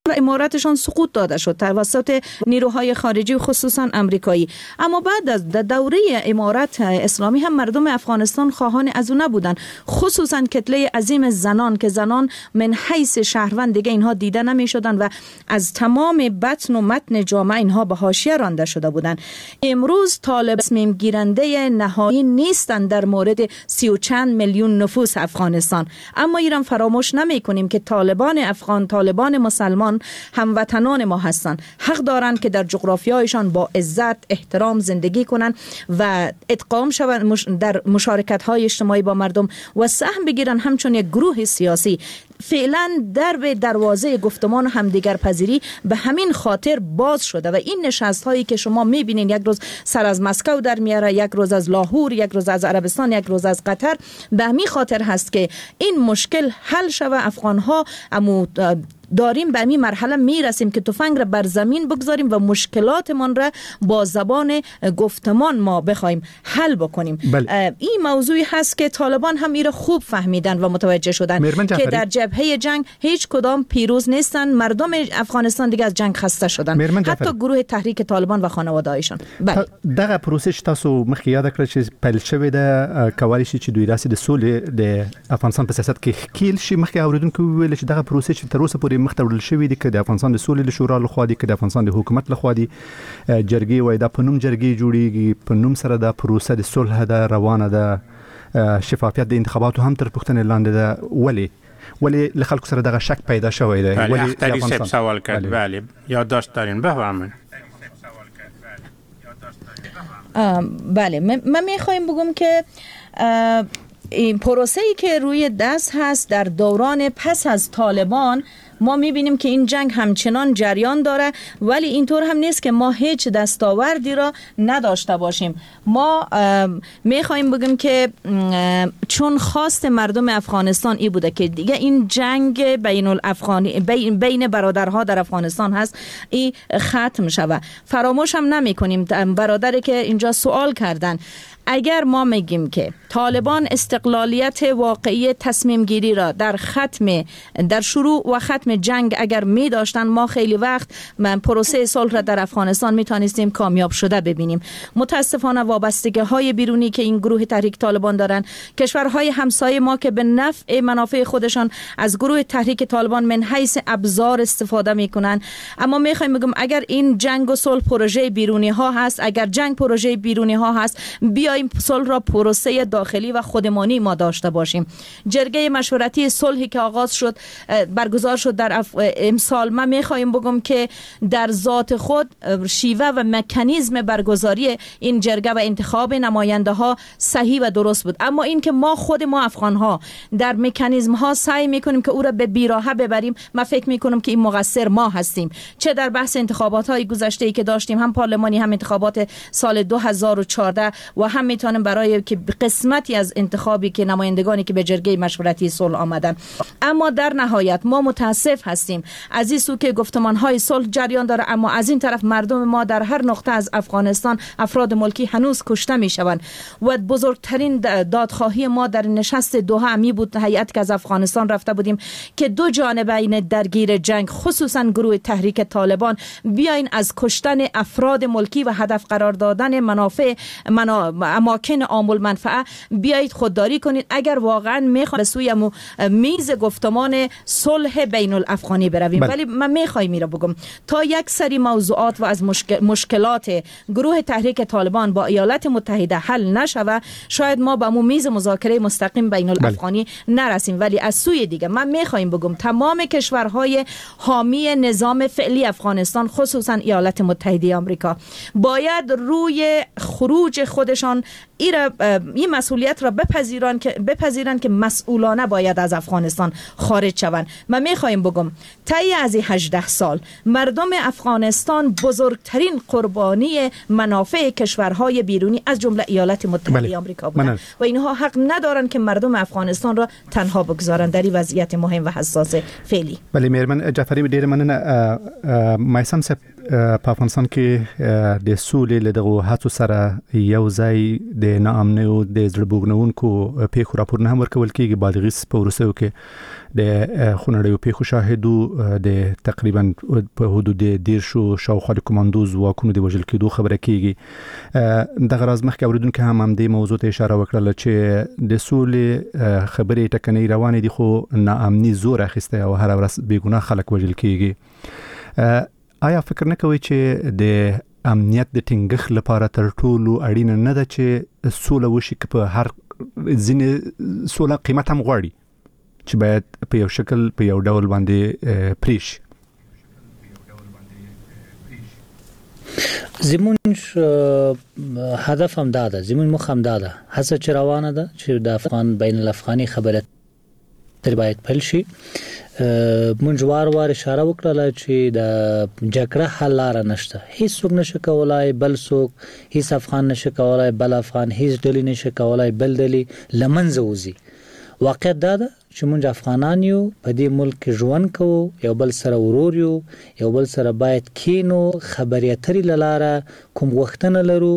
و امارتشان سقوط داده شد توسط نیروهای خارجی خصوصا امریکایی. اما بعد از دوره امارت اسلامی هم مردم افغانستان خواهان از او نبودن، خصوصا کتله عظیم زنان که زنان من حیث شهروند دیگه اینها دیده نمی شدن و از تمام بطن و متن جامعه اینها به حاشیه رانده شده بودند. امروز طالب تصمیم گیرنده نهایی نیستند در مورد سی و چند میلیون نفوس افغانستان، اما ایران فراموش نمی کنیم که طالبان افغان، طالبان مسلمان هموطنان ما هستند، حق دارند که در جغرافیایشان با عزت احترام زندگی کنند و ادغام شوند در مشارکت های اجتماعی با مردم و سهم بگیرن همچون یک گروه سیاسی. فعلا درب دروازه گفتمان و همدیگر پذیری به همین خاطر باز شده و این نشست هایی که شما میبینین یک روز سر از مسکو در میاره، یک روز از لاهور، یک روز از عربستان، یک روز از قطر، به همین خاطر هست که این مشکل حل شود. افغان ها امو داریم به این مرحله میرسیم که تفنگ را بر زمین بگذاریم و مشکلاتمان را با زبان گفتمان ما بخوایم حل بکنیم. این موضوعی هست که طالبان هم ایره خوب فهمیدن و متوجه شدن که در جبهه جنگ هیچ کدام پیروز نیستن. مردم افغانستان دیگه از جنگ خسته شدن، حتی گروه تحریک طالبان و خانواده‌هایشان. بله دغه پروسه تاسو مخکې یاد کړئ چې پیل شوې ده کولی شي چې دوی راسي د سولې د افغانستان په سیاست کې ښکیل شي. مخکې اوریدونکو ویل چې دغه پروسه چې تر اوسه پورې مختړل شوې دي که د افغانستان د سولې شورا لخوا دي که د افغانستان د حکومت لخوا دي، جرګې وای دا په نوم جرګې جوړیږي، په نوم سره د پروسه د صلح ده روانه ده، شفافیت د انتخاباتو هم تر پوښتنې لاندې ده. ولی ولی له خلکو سره دغه شک پیدا شوی دی؟ ولی اختری سب سوال کرد. بله یادداشت دارین بفرمایید. بله من میخوایم بگم که این پروسه‌ای که روی دست هست در دوران پس از طالبان ما میبینیم که این جنگ همچنان جریان داره، ولی اینطور هم نیست که ما هیچ دستاوردی را نداشته باشیم. ما میخوایم بگیم که چون خواست مردم افغانستان ای بوده که دیگه این جنگ بین الافغانی بین, بین برادرها در افغانستان هست ای ختم شود. فراموش هم نمی کنیم برادری که اینجا سوال کردن، اگر ما میگیم که طالبان استقلالیت واقعی تصمیم گیری را در ختم در شروع و ختم جنگ اگر می داشتن، ما خیلی وقت من پروسه صلح را در افغانستان می توانستیم کامیاب شده ببینیم. متاسفانه وابستگی های بیرونی که این گروه تحریک طالبان دارن، کشورهای همسایه ما که به نفع منافع خودشان از گروه تحریک طالبان من حیث ابزار استفاده میکنن. اما میخوایم بگم اگر این جنگ و صلح پروژه بیرونی ها هست، اگر جنگ پروژه بیرونی ها هست، بیا این صلح را پروسه داخلی و خودمانی ما داشته باشیم. جرگه مشورتی صلحی که آغاز شد برگزار شد در امسال، ما میخوایم بگم که در ذات خود شیوه و مکانیزم برگزاری این جرگه و انتخاب نماینده ها صحیح و درست بود. اما این که ما خود ما افغان ها در مکانیزم ها سعی میکنیم که او را به بیراهه ببریم، ما فکر میکنم که این مقصر ما هستیم. چه در بحث انتخابات های گذشته ای که داشتیم، هم پارلمانی هم انتخابات سال دو هزار و چهارده و هم میتونم برای که قسمتی از انتخابی که نمایندگانی که به جرگه مشورتی صلح آمدن. اما در نهایت ما متاسف هستیم از این سو که گفتمان های صلح جریان داره، اما از این طرف مردم ما در هر نقطه از افغانستان افراد ملکی هنوز کشته می شوند و بزرگترین دادخواهی ما در نشست دوحه می بود، هیئت که از افغانستان رفته بودیم، که دو جانبین درگیر جنگ خصوصا گروه تحریک طالبان بیاین از کشتن افراد ملکی و هدف قرار دادن منافع منا... اماکن عام المنفعه بیایید خودداری کنید اگر واقعا میخوایم به سوی میز گفتمان صلح بین الافغانی برویم. ولی من میخوایم میرا بگم تا یک سری موضوعات و از مشکل... مشکلات گروه تحریک طالبان با ایالات متحده حل نشوه، شاید ما به میز مذاکره مستقیم بین الافغانی نرسیم. ولی از سوی دیگه من میخوایم بگم تمام کشورهای حامی نظام فعلی افغانستان خصوصا ایالات متحده آمریکا باید روی خروج خودشان این مسئولیت را بپذیرن که بپذیرن که مسئولانه باید از افغانستان خارج شوند. من میخوایم بگم طی از هجده سال مردم افغانستان بزرگترین قربانی منافع کشورهای بیرونی از جمله ایالات متحده بله. آمریکا بودند و اینها حق ندارن که مردم افغانستان را تنها بگذارن در این وضعیت مهم و حساس فعلی. بله میرمن جعفری ډیر مننه. مایسم صاحب په افغانستان کې د سولې له دغه هڅو سره یو ځای د ناامنۍ او د زړه بوږنونکو پیښو راپورونه هم ورکول کېږي. بادغیس په وروستیو کې د خونړیو پیښو شاهدو د تقریبا په حدود دیرشو شاوخوا د کمانډو ځواکونو د وژل کېدو خبره کېږي. دغه راز مخکې اورېدونکو هم همدې موضوع ته اشاره وکړله چې د سولې خبرې ټکنۍ روانې دي، خو ناامني زور اخیستی او هره ورځ بېګناه خلک وژل کېږي. آیا فکر نه کوي چې د امنیت د ټینګښت لپاره تر ټولو اړینه نه ده چې سوله وشي، که په هر ځینې سوله قیمت هم غواړي چې باید په یو شکل په یو ډول باندې پرې شي؟ زمونږ هدف هم دا ده، زمونږ مخ هم دا ده، هڅه چې روانه ده چې د افغان بین الافغاني خبره تر باید پل شي. مونږ وار وار اشاره وکړه چې د جګړه حل لار نشته، هیڅ څوک نشي کولای بل څوک، هیڅ افغان نشي کولای بل افغان، هیڅ ډلې نشي کولای بل ډلې لمنځه وځي. واقعیت دا ده چې مونږ افغانان یو، په دې ملک ژوند کوو، یو بل سره ورور یو، یو بل سره باید کینو، خبرې اترې لاره کوم وختونه لرو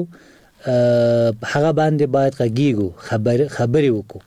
هغه باندې باید غږیږو، خبر خبرې وکړو.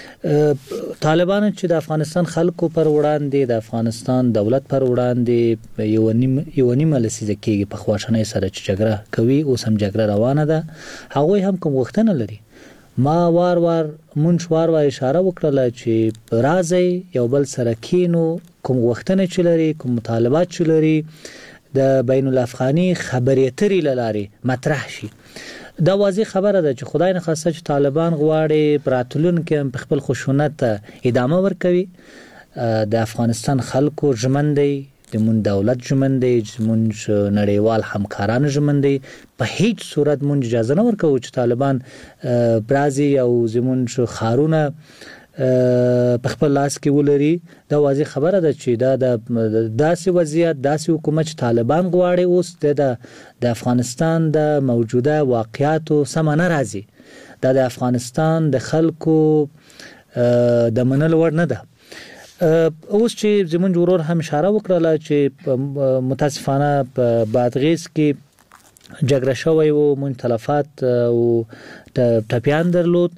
طالبان چې د افغانستان خلکو پر وړاندې، د افغانستان دولت پر وړاندې یو نیم یو نیمه لسیزه کېږي په خواشنۍ سره چې جګړه کوي، اوس هم جګړه روانه ده، هغوی هم کوم وختونه لري. ما وار وار مونږ وار وار اشاره وکړه چې راځي یو بل سره کینو، کوم وختونه چې لري، کوم مطالبات چې لري د بین الافغاني خبرې اترې لارې مطرح شي. دا واضح خبره ده چې خدای نه خواسته چې طالبان غواړي راتلونکي په خپل خشونت ادامه ورکوي. د افغانستان خلکو ژمن دی، د مون دولت ژمن دی، مون نړیوال همکاران ژمن دی، په هیڅ صورت مون اجازه نه ورکوي چې طالبان برازي او زمون خارونه په خپل لاس کې ولري. دا واضح خبره ده چې دا د داسې وضعیت، داسې حکومت چې طالبان غواړي اوس د د افغانستان د موجوده واقعیاتو سم نه راځي. دا د افغانستان د خلکو د منلو وړ نه ده. اوس چې زمونږ ورور هم اشاره وکړه چې متاسفانه په بادغیس کې جګړه شوی و، مون تلفات او ټپیان درلود.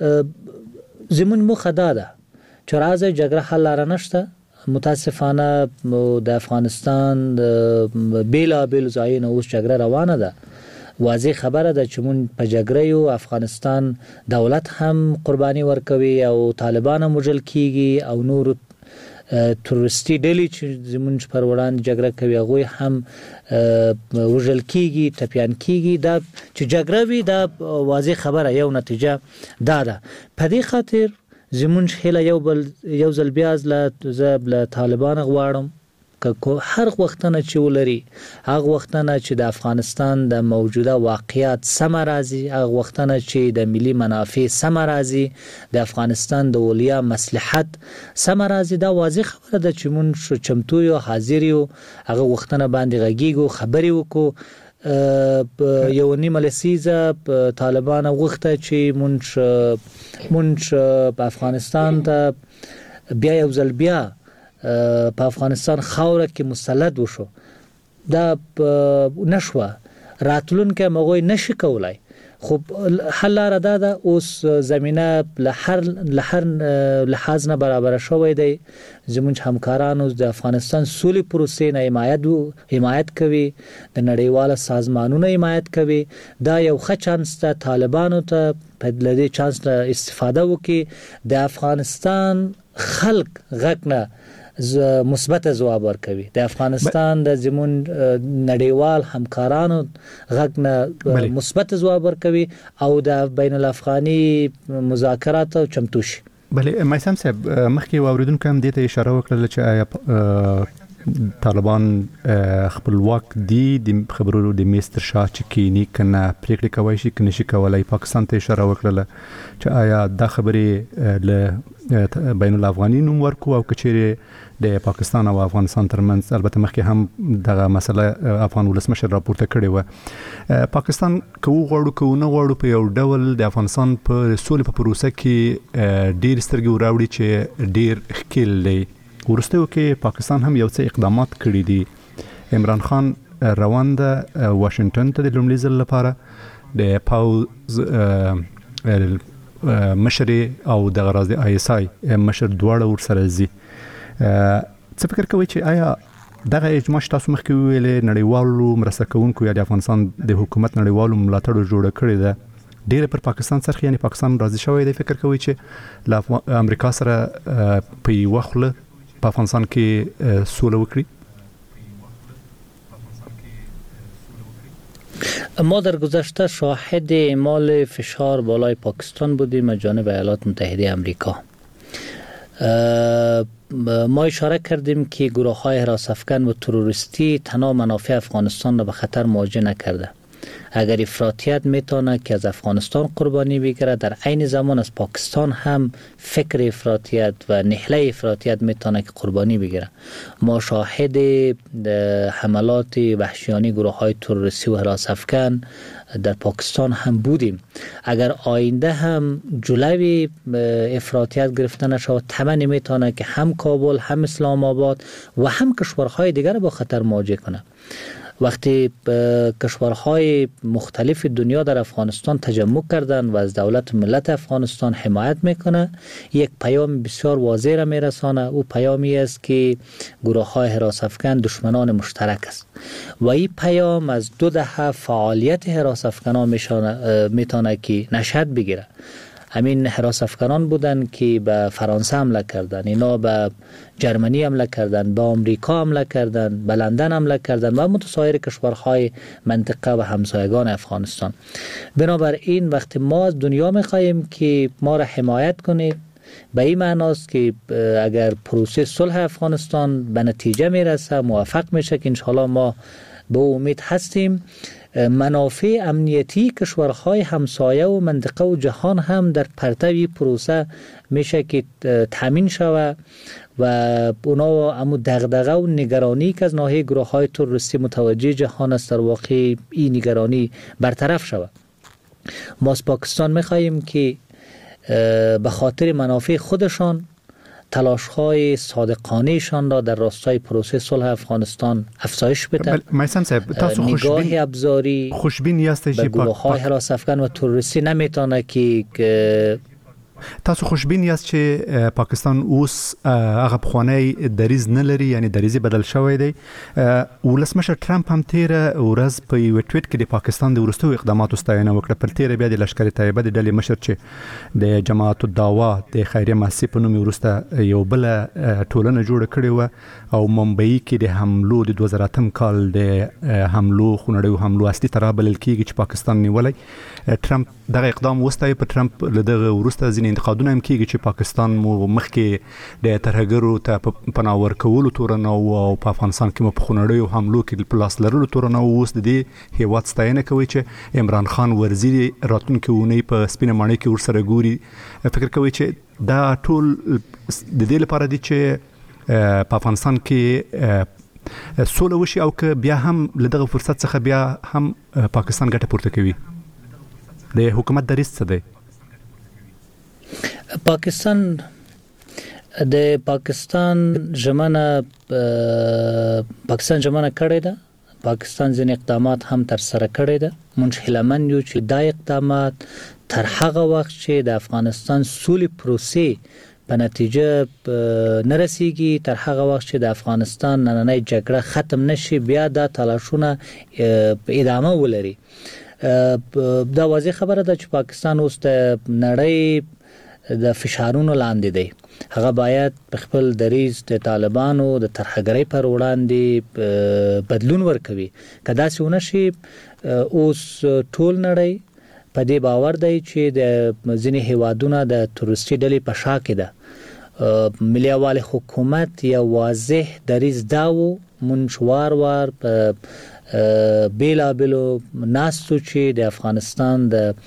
زمون مخه دا ده چې راځي جګړه حل لاره نشته. متاسفانه د افغانستان بیلا بیل ځایونه اوس جګړه روانه ده. واضح خبره ده چې مون په جګړه یو، افغانستان دولت هم قرباني ورکوي او طالبان هم وژل کیږي او نور تروریستي ډلې چې زمونږ پر وړاندې جګړه کوي هغوی هم وژل کیږي، ټپیان کیږي. دا چې جګړه وي دا واضح خبره، یو نتیجه دا ده. په دې خاطر زمونږ هیله یو بل یو ځل بیا زه له طالبان غواړم که هر وختونه چې ولري، هغه وختونه چې د افغانستان د موجوده واقعیت سم راځي، هغه وختونه چې د ملي منافع سم راځي، د افغانستان د اولیا مصلحت سم راځي. دا واضح خبره ده چې مونږ چمتو یو، حاضر یو، هغه وختونه باندې غږیږو، خبرې وکړو. یو نیمه لسیزه طالبان غوښته چې مونږ مونږ په افغانستان ته بیا یو ځل بیا په افغانستان خاوره کې مسلط وشو. دا نشوه، راتلونکي مغوی نشي کولای. خو حل لاره دا ده اوس زمینه له هر له هر لحاظ نه برابر شوی دی. زموږ همکارانو د افغانستان سولې پروسې نه حمایت حمایت کوي، د نړیوال سازمانونو حمایت کوي. دا یو ښه چانس ده طالبانو ته په دې چانس نه استفاده وکړي، د افغانستان خلک غږ نه مثبت ځواب ورکوي، د افغانستان د زمون نړیوال همکارانو غږ نه مثبت ځواب ورکوي او د بین الافغاني مذاکرات چمتو شي. بله مایسم صاحب، مخکې واوریدونکو هم دې ته اشاره وکړه چې آیا طالبان خپلواک دي د خبرو د میستر شاه چې کینی کنه پریکړه کوي شي کنه شي کولای. پاکستان ته اشاره وکړه چې آیا دا خبرې له بین الافغاني نوم ورکو او کچېره د پاکستان او افغانستان ترمنځ، البته مخکې هم دغه مسله افغان ولسمشر راپورته کړې و. پاکستان کو غواړو کو نه غواړو په یو ډول د افغانستان په سولې په پروسه کې ډیر سترګې وراوړي چې ډیر ښکیل دی. ورستیو کې پاکستان هم یو څه اقدامات کړي دي. عمران خان روان ده واشنگټن ته د لومړي ځل لپاره د پاوز مشر او د غراض آی اس آی مشر دواړه ورسره زی. څه فکر کوي چې آیا دغه اجماع تاسو مخکې ویلې نړیوالو مرسته کوونکو یا د افغانستان د حکومت نړیوالو ملاتړ جوړ کړی ده ډیره پر پاکستان سره یعنی پاکستان راضي شوی دی فکر کوي چې له امریکا سره په یو وخت په افغانستان کې سوله وکړي؟ ما در گذشته شاهد اعمال فشار بالای پاکستان بودیم از جانب ایالات متحده آمریکا. ما اشاره کردیم که گروه های حراس افکن و تروریستی تنها منافع افغانستان را به خطر مواجه نکرده. اگر افراطیت میتونه که از افغانستان قربانی بگیره، در عین زمان از پاکستان هم فکر افراطیت و نهله افراطیت میتونه که قربانی بگیره. ما شاهد حملات وحشیانه گروه های تروریستی و حراس افکن در پاکستان هم بودیم. اگر آینده هم جلوی افراطیت گرفته نشود، طبعا میتونه که هم کابل، هم اسلام آباد و هم کشورهای دیگر با خطر مواجه کنه. وقتی کشورهای مختلف دنیا در افغانستان تجمع کردن و از دولت و ملت افغانستان حمایت میکنه، یک پیام بسیار واضح را میرسانه. او پیامی است که گروه های حراس افکن دشمنان مشترک است و این پیام از دو دهه فعالیت حراس افکنان میتونه که نشأت بگیره. همین حراس افکنان بودن که به فرانسه حمله کردن، اینا به جرمنی حمله کردن، به آمریکا حمله کردن، به لندن حمله کردن و متسایر کشورهای منطقه و همسایگان افغانستان. بنابراین وقتی ما از دنیا میخواهیم که ما را حمایت کنید، به این معناست که اگر پروسه صلح افغانستان به نتیجه میرسه، موفق میشه که انشاءالله ما به امید هستیم، منافع امنیتی کشورهای همسایه و منطقه و جهان هم در پرتو پروسه میشه که تامین شود و اونا امو دغدغه و نگرانی که از ناحیه گروه های تروریستی متوجه جهان است در واقع این نگرانی برطرف شود. ما از پاکستان میخواییم که به خاطر منافع خودشان تلاش‌های صادقانه‌شان را در راستای پروسه صلح افغانستان افزایش بده. میثم صاحب تاسو نگاه ابزاری خوشبین هستید که گروه‌های حراس افکن و تروریستی نمیتونه که تاسو خوشبین یاست چې پاکستان اوس هغه پخوانی دریز نه لري، یعنی دریزي بدل شوی دی. ولسمشر ټرمپ هم تیر ورځ په یو ټویټ کې د پاکستان د ورستو اقداماتو ستاینه وکړه. پر تیر بیا د لشکري طیبه د ډلې مشر چې د جماعت الدعوه د خیریه مؤسسې په نوم ورسته یو بل ټولنه جوړه کړې و او ممبئی کې د حملو د دوه زره اتم کال د حملو خونړیو حملو اصلي ترا بلل کېږي چې پاکستان نیولای. ټرمپ دغه اقدام وستای. په ټرمپ له دغه ورسته ځینې انتقادونه هم کېږي چې پاکستان مو مخکې د ترهګرو ته پناه ورکولو تورنه او په افغانستان کې مو په خونړیو حملو کې په لاس لرلو تورنه اوس د دې هیواد ستاینه کوي چې عمران خان ورزی راتلونکي اونۍ په سپینه ماڼۍ کې ورسره ګوري. فکر کوي چې دا ټول د دې لپاره دی چې په افغانستان کې سوله وشي او که بیا هم له دغه فرصت څخه بیا هم پاکستان ګټه پورته کوي؟ د حکومت دریځ څه دی؟ پاکستان د پاکستان ژمنه پاکستان ژمنه کړې ده. پاکستان ځینې اقدامات هم تر سره کړې ده. مونږ هیلهمند یو چې دا اقدامات تر هغه وخت چې د افغانستان سولې پروسې په نتیجه نرسیږي، تر هغه وخت چې د افغانستان نننۍ جګړه ختم نشي، بیا دا تلاشونه ادامه ولري. دا واضح خبره ده چې پاکستان اوس د نړۍ د فشارونو لاندې دی. هغه باید په خپل دریځ د طالبانو د ترهګرۍ پر وړاندې بدلون ورکوي. که داسې ونه شي، اوس ټول نړۍ په دې باور دی چې د ځینې هیوادونه د تروریستي ډلې په شا کې ده. ملي یووالي حکومت یو واضح دریځ دا و. مونږ وار وار په بیلابلو ناستو چې د افغانستان د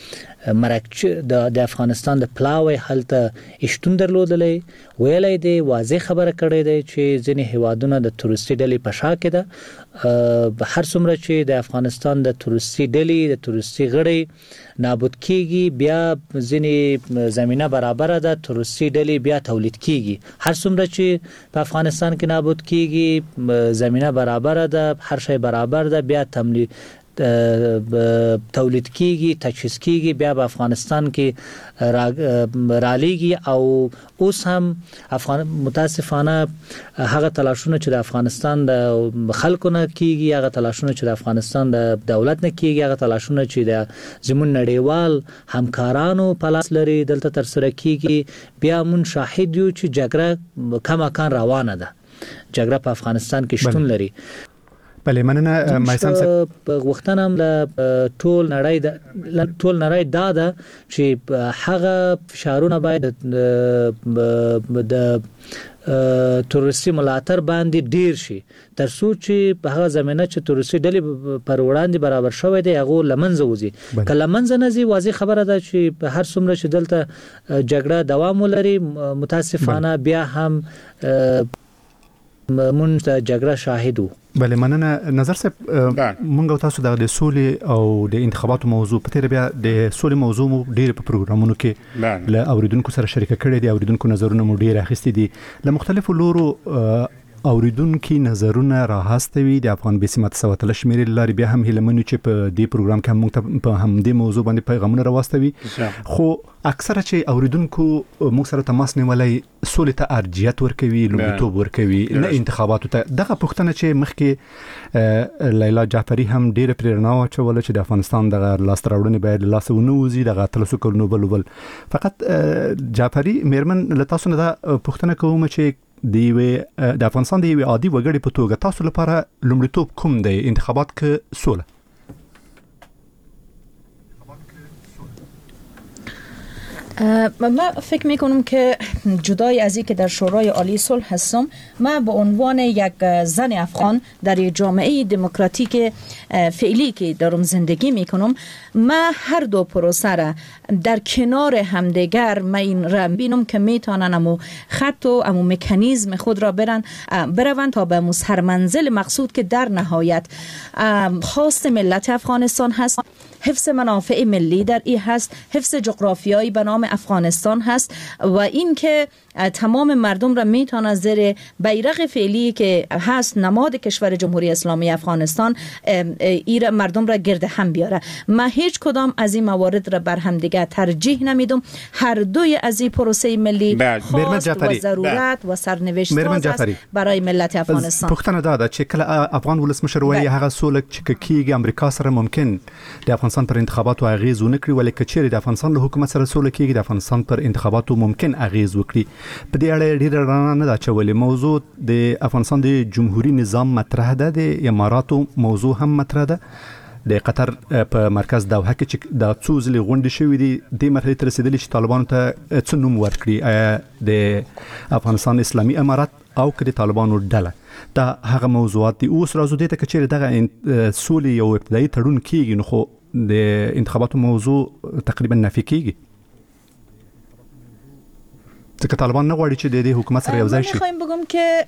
مرکچ د افغانستان د پلاوی هلته اشتون درلودلې ویلې دی واضح خبره کړې ده چې ځینې هیوادونه د تورستي ډلې په شا کې ده هر څومره چې د افغانستان د تورستي ډلې د تورستي غړي نابود کیږي بیا ځینې زمينه برابر ده تورستي ډلې بیا تولید کیږي هر څومره چې په افغانستان کې نابود کیږي زمينه برابر ده هر شی برابر ده بیا تملی تولید کیږي تجهیز کیږي بیا په افغانستان کې رالیږي او اوس هم افغان متاسفانه هغه تلاشونه چې د افغانستان د خلکو نه کیږي هغه تلاشونه چې د افغانستان د دولت نه کیږي هغه تلاشونه چې د زمون نړیوال همکارانو په لاس لري دلته تر سره کیږي بیا مون شاهد یو چې جګړه کما کان روانه ده جګړه په افغانستان کې شتون لري بله مننه مایسم صاحب وختونه هم له ټول نړۍ د ټول نړۍ دا ده چې هغه فشارونه باید د تورستي ملاتړ باندې ډیر شي تر څو چې په هغه زمينه چې تورستي ډلې پر وړاندې برابر شوی دی هغه لمنځه وځي کله منځه نه ځي واضح خبره ده چې په هر څومره چې دلته جګړه دوام ولري متاسفانه بیا هم مونږ د جګړه شاهدو بله مننه نظر صاحب مونږ تاسو د سولې او د انتخاباتو موضوع په تیر بیا د سولې موضوع مو ډیر په پروګرامونو کې له اوریدونکو سره شریک کړي دي اوریدونکو نظرونه مو ډیر اخیستي دي له مختلفو لورو اوریدونکو نظرونه راهستوي د افغان بیسي متساوت لشمیر لاري بیا هم هلمنو چې په دې پروګرام کې هم په هم دې موضوع باندې پیغامونه راوستوي خو اکثره چې اوریدونکو موږ سره تماس نیولای سولې ته ارجحیت ورکوي لومړیتوب ورکوي نه انتخاباتو ته دغه پوښتنه چې مخکې لیلا جعفری هم ډیره پریرنا واچوله چې د افغانستان د لاس راوړنې باید لاس ونوزي دغه تلسو کولنو بل بل فقط جعفری میرمن لتاسو نه دا پوښتنه کوم چې دی د افغانستان دی عادي وګړي په توګه تاسو لپاره لومړیتوب کوم دی انتخابات که سوله ما فکر میکنم که جدای از این که در شورای عالی صلح هستم ما به عنوان یک زن افغان در یک جامعه دموکراتیک فعلی که دارم زندگی میکنم ما هر دو پروسه را در کنار همدیگر ما این را بینم که میتونن امو خط و امو مکانیزم خود را برن بروند تا به هر منزل مقصود که در نهایت خواست ملت افغانستان هست حفظ منافع ملی در ای هست حفظ جغرافیایی به نام افغانستان هست و این که تمام مردم را میتونه زیر بیرق فعلی که هست نماد کشور جمهوری اسلامی افغانستان این مردم را گرد هم بیاره ما هیچ کدام از این موارد را بر هم دیگه ترجیح نمیدم هر دوی از این پروسه ملی خواست و ضرورت و سرنوشت ساز است برای ملت افغانستان پختنه داده چې کله افغان ولسمشر وایي هغه سوله چې کیږي امریکا سره ممکن د افغانستان پر انتخاباتو اغیز ونکړي ولې کچېره د افغانستان له حکومت سره سوله کیږي د افغانستان پر انتخاباتو ممکن اغیز وکړي په دې اړه ډیر رانه نه دا چولې موضوع د افغانستان د جمهوریت نظام مطرح ده د اماراتو موضوع هم مطرح ده د قطر په مرکز دوحه کې چې د څو ځلې غونډې شوې دي د مرحله تر رسیدلې چې طالبانو ته څه نوم ورکړي د افغانستان اسلامي امارات او کړي طالبانو ډله دا هغه موضوعات دي اوس راځو دې ته کچېره دغه سولې یو ابتدایي تړون کیږي نو خو د انتخاباتو موضوع تقریبا نافي کیږي ځکه طالبان نه غواړي چې د دې حکومت سره یو ځای شي میخوایم بگم که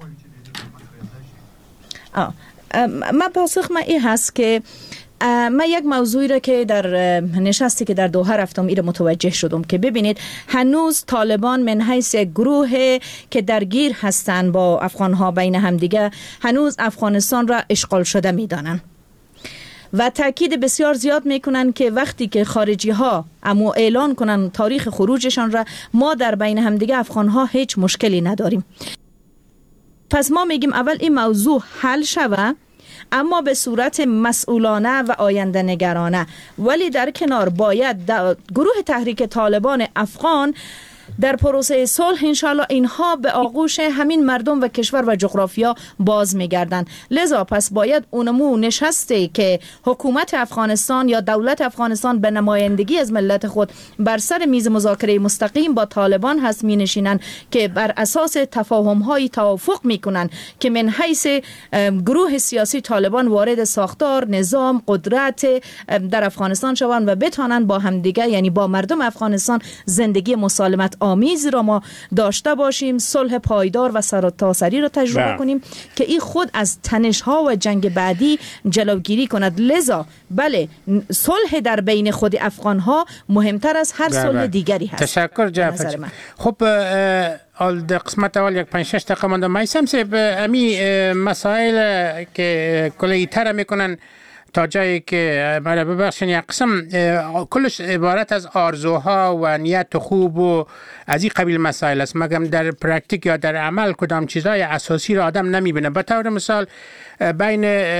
ما پاسخ ما این هست که ما یک موضوعی را که در نشستی که در دوحه رفتم این متوجه شدم که ببینید هنوز طالبان من حیث گروه که درگیر هستند با افغانها بین هم دیگه هنوز افغانستان را اشغال شده میدانند و تاکید بسیار زیاد میکنن که وقتی که خارجی ها امو اعلان کنن تاریخ خروجشان را ما در بین همدیگه افغان ها هیچ مشکلی نداریم پس ما میگیم اول این موضوع حل شوه اما به صورت مسئولانه و آینده نگرانه ولی در کنار باید گروه تحریک طالبان افغان در پروسه صلح انشالله اینها به آغوش همین مردم و کشور و جغرافیا باز میگردند. لذا پس باید اونمو نشسته که حکومت افغانستان یا دولت افغانستان به نمایندگی از ملت خود بر سر میز مذاکره مستقیم با طالبان هست می نشینند که بر اساس تفاهم های توافق می کنند که من حیث گروه سیاسی طالبان وارد ساختار نظام قدرت در افغانستان شوند و بتانند با همدیگه یعنی با مردم افغانستان زندگی مسالمت آمیز را ما داشته باشیم، صلح پایدار و سرتاسری را تجربه با. کنیم که این خود از تنش ها و جنگ بعدی جلوگیری کند. لذا بله صلح در بین خود افغان ها مهمتر از هر صلح دیگری هست. تشکر جعفر. خب اول در قسمت اول یک پنج شش دقیقه مونده. میثم صاحب امی مسائل که کلی تر میکنن تا جایی که مرا ببخشین یک قسم کلش عبارت از آرزوها و نیت خوب و از این قبیل مسائل است، مگم در پرکتیک یا در عمل کدام چیزای اساسی را آدم نمیبینه. به طور مثال بین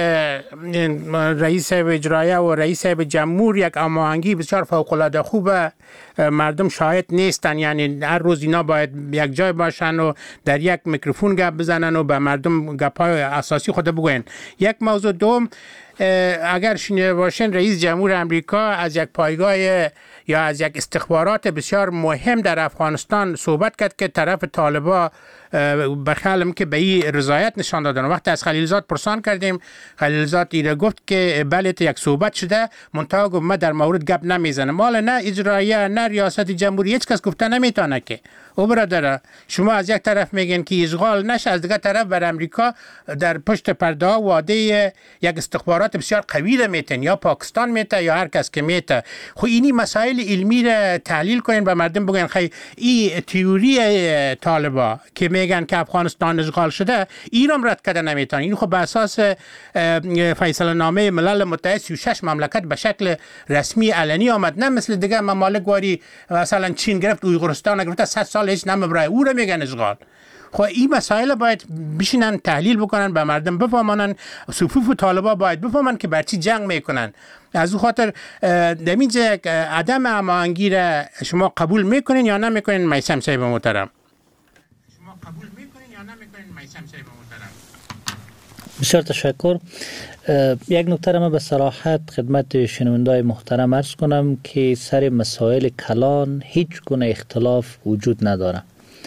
رئیس اجرایه و رئیس جمهور یک هماهنگی بسیار فوق العاده خوبه، مردم شاهد نیستن، یعنی هر روز اینا باید یک جای باشن و در یک میکروفون گپ بزنن و به مردم گپای اساسی خود بگوین. یک موضوع دوم، اگر شنیده باشین رئیس جمهور امریکا از یک پایگاه یا از یک استخبارات بسیار مهم در افغانستان صحبت کرد که طرف طالبا بخیالم که به این رضایت نشان دادن. وقتی از خلیلزاد پرسان کردیم، خلیلزاد ایره گفت که بله یک صحبت شده، منتها گفت من در مورد گپ نمیزنم. مال نه اجرایه نه ریاست جمهوری هیچ کس گفته نمیتونه که او برادر شما از یک طرف میگن که اشغال نشه، از دیگه طرف بر امریکا در پشت پرده ها وعده یک استخبارات بسیار قوی میتن، یا پاکستان میته یا هر کس که میته. خو اینی مسائل علمی را تحلیل کنین به مردم بگن خی این تئوری طالبا که میگن که افغانستان اشغال شده ایران رد کرده نمیتونه. این خب به اساس فیصله نامه ملل متحد سی و شش مملکت به شکل رسمی علنی آمد، نه مثل دیگه ممالک واری مثلا چین گرفت اویغورستان گرفت صد سال هیچ نمیبره او را میگن اشغال. خب این مسائل باید بشینن تحلیل بکنن، به مردم بفهمانن، صفوف طالبا باید بفهمن که برچی جنگ میکنن. از او خاطر دمیجه عدم هماهنگی را شما قبول میکنین یا نمیکنین میثم صاحب محترم؟ شما قبول میکنین یا نمیکنین میثم صاحب محترم؟ بسیار تشکر. یک نکته را من به صراحت خدمت شنوندای محترم عرض کنم که سر مسائل کلان هیچ گونه اختلاف وجود نداره.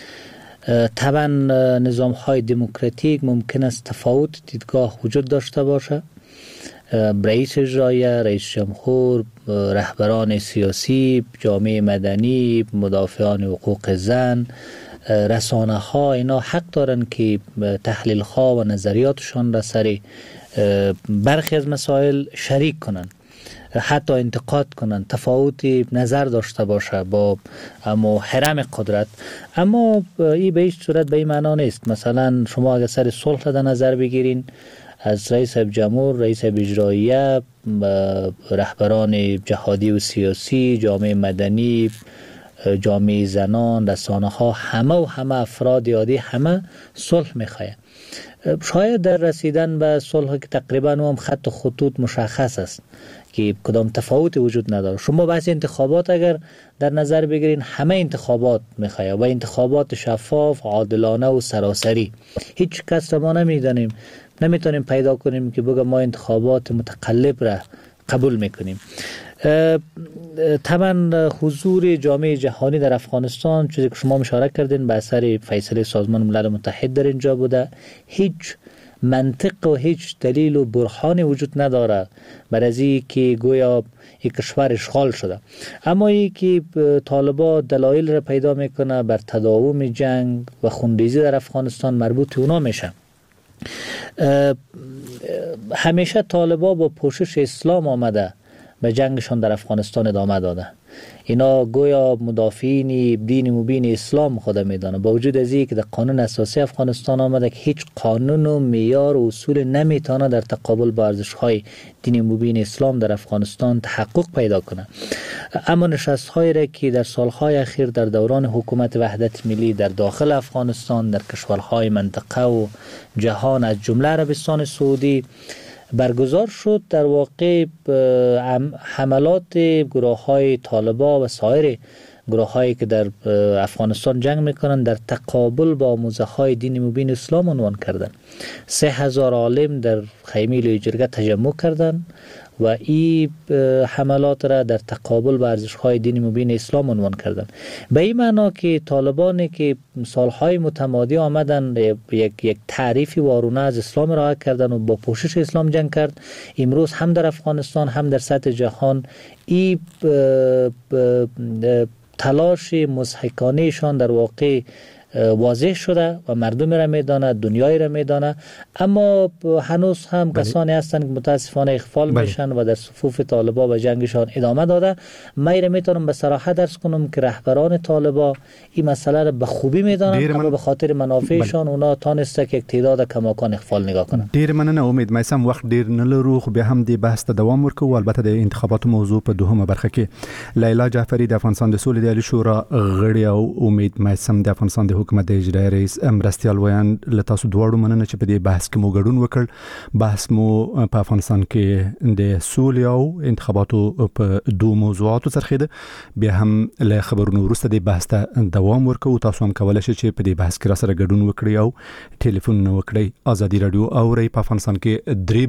طبعا نظام های دموکراتیک ممکن است تفاوت دیدگاه وجود داشته باشه. رئیس اجرایه، رئیس جمهور، رهبران سیاسی، جامعه مدنی، مدافعان حقوق زن، رسانه ها، اینا حق دارن که تحلیل ها و نظریاتشان را سر برخی از مسائل شریک کنن، حتی انتقاد کنن، تفاوت نظر داشته باشه با اما حرم قدرت. اما این به هیچ صورت به این معنا نیست. مثلا شما اگر سر صلح در نظر بگیرین، از رئیس جمهور، رئیس اجرایه، رهبران جهادی و سیاسی، جامعه مدنی، جامعه زنان، رسانه ها، همه و همه افراد عادی همه صلح میخواهند. شاید در رسیدن به صلح که تقریبا هم خط و خطوط مشخص است که کدام تفاوت وجود نداره. شما بحث انتخابات اگر در نظر بگیرین، همه انتخابات میخواه و انتخابات شفاف، عادلانه و سراسری. هیچ کس را ما نمیدانیم، نمیتونیم پیدا کنیم که بگم ما انتخابات متقلب را قبول میکنیم. طبعا حضور جامعه جهانی در افغانستان، چیزی که شما اشاره کردین، به اثر فیصله سازمان ملل متحد در اینجا بوده. هیچ منطق و هیچ دلیل و برهانی وجود نداره بر از این که گویا یک کشور اشغال شده. اما این که طالبا دلایل را پیدا میکنه بر تداوم جنگ و خونریزی در افغانستان، مربوط اونا میشه. همیشه طالبا با پوشش اسلام آمده به جنگشان در افغانستان ادامه داده. اینا گویا مدافعین دین مبین اسلام خود میدانه، با وجود از اینکه در قانون اساسی افغانستان آمده که هیچ قانون و معیار و اصول نمیتونه در تقابل با ارزش‌های دین مبین اسلام در افغانستان تحقق پیدا کنه. اما نشست‌هایی را که در سالهای اخیر در دوران حکومت وحدت ملی در داخل افغانستان، در کشورهای منطقه و جهان از جمله عربستان سعودی برگزار شد، در واقع حملات گروه های طالبا و سایر گروه هایی که در افغانستان جنگ میکنن در تقابل با آموزه های دین مبین اسلام عنوان کردن. سه هزار عالم در خیمه لوی جرگه تجمع کردن و این حملات را در تقابل با ارزش‌های دین مبین اسلام عنوان کردن. به این معنا که طالبانی که سالهای متمادی آمدن یک یک تعریفی وارونه از اسلام ارائه کردن و با پوشش اسلام جنگ کرد، امروز هم در افغانستان هم در سطح جهان این تلاش مضحکانه‌شان در واقع واضح شده و مردم را میدانه، دنیای را میدانه، اما هنوز هم بله. کسانی هستند که متاسفانه اغفال بله. میشن و در صفوف طالبا و جنگشان ادامه داده. من را میتونم به صراحت درس کنم که رهبران طالبا این مسئله را به خوبی میدانند، اما من... به خاطر منافعشان بله. اونا تانسته که یک تعداد کماکان اغفال نگاه کنند. ډیر مننه. امید مېسم وخت ډیر نه لرو، خو به هم دې بحث ته دوام ورکوو. البته د انتخاباتو موضوع په دوهمه برخه کې لیلا جعفری د افغانستان د سولې د عالی شورا غړي او امید مېسم د افغانستان د حکومت د اجرایي رئیس مرستیال ویان له تاسو دواړو مننه چې په دې بحث کې مو ګډون وکړ. بحث مو په افغانستان کې د سولې او انتخاباتو په دوه موضوعاتو څرخیده. بیا هم له خبرونو وروسته د بحث ته دوام ورکوو. تاسو هم کولای شئ چې په دې بحث کې را سره ګډون وکړئ او ټلیفون وکړئ. ازادي رادیو اوري په افغانستان کې درې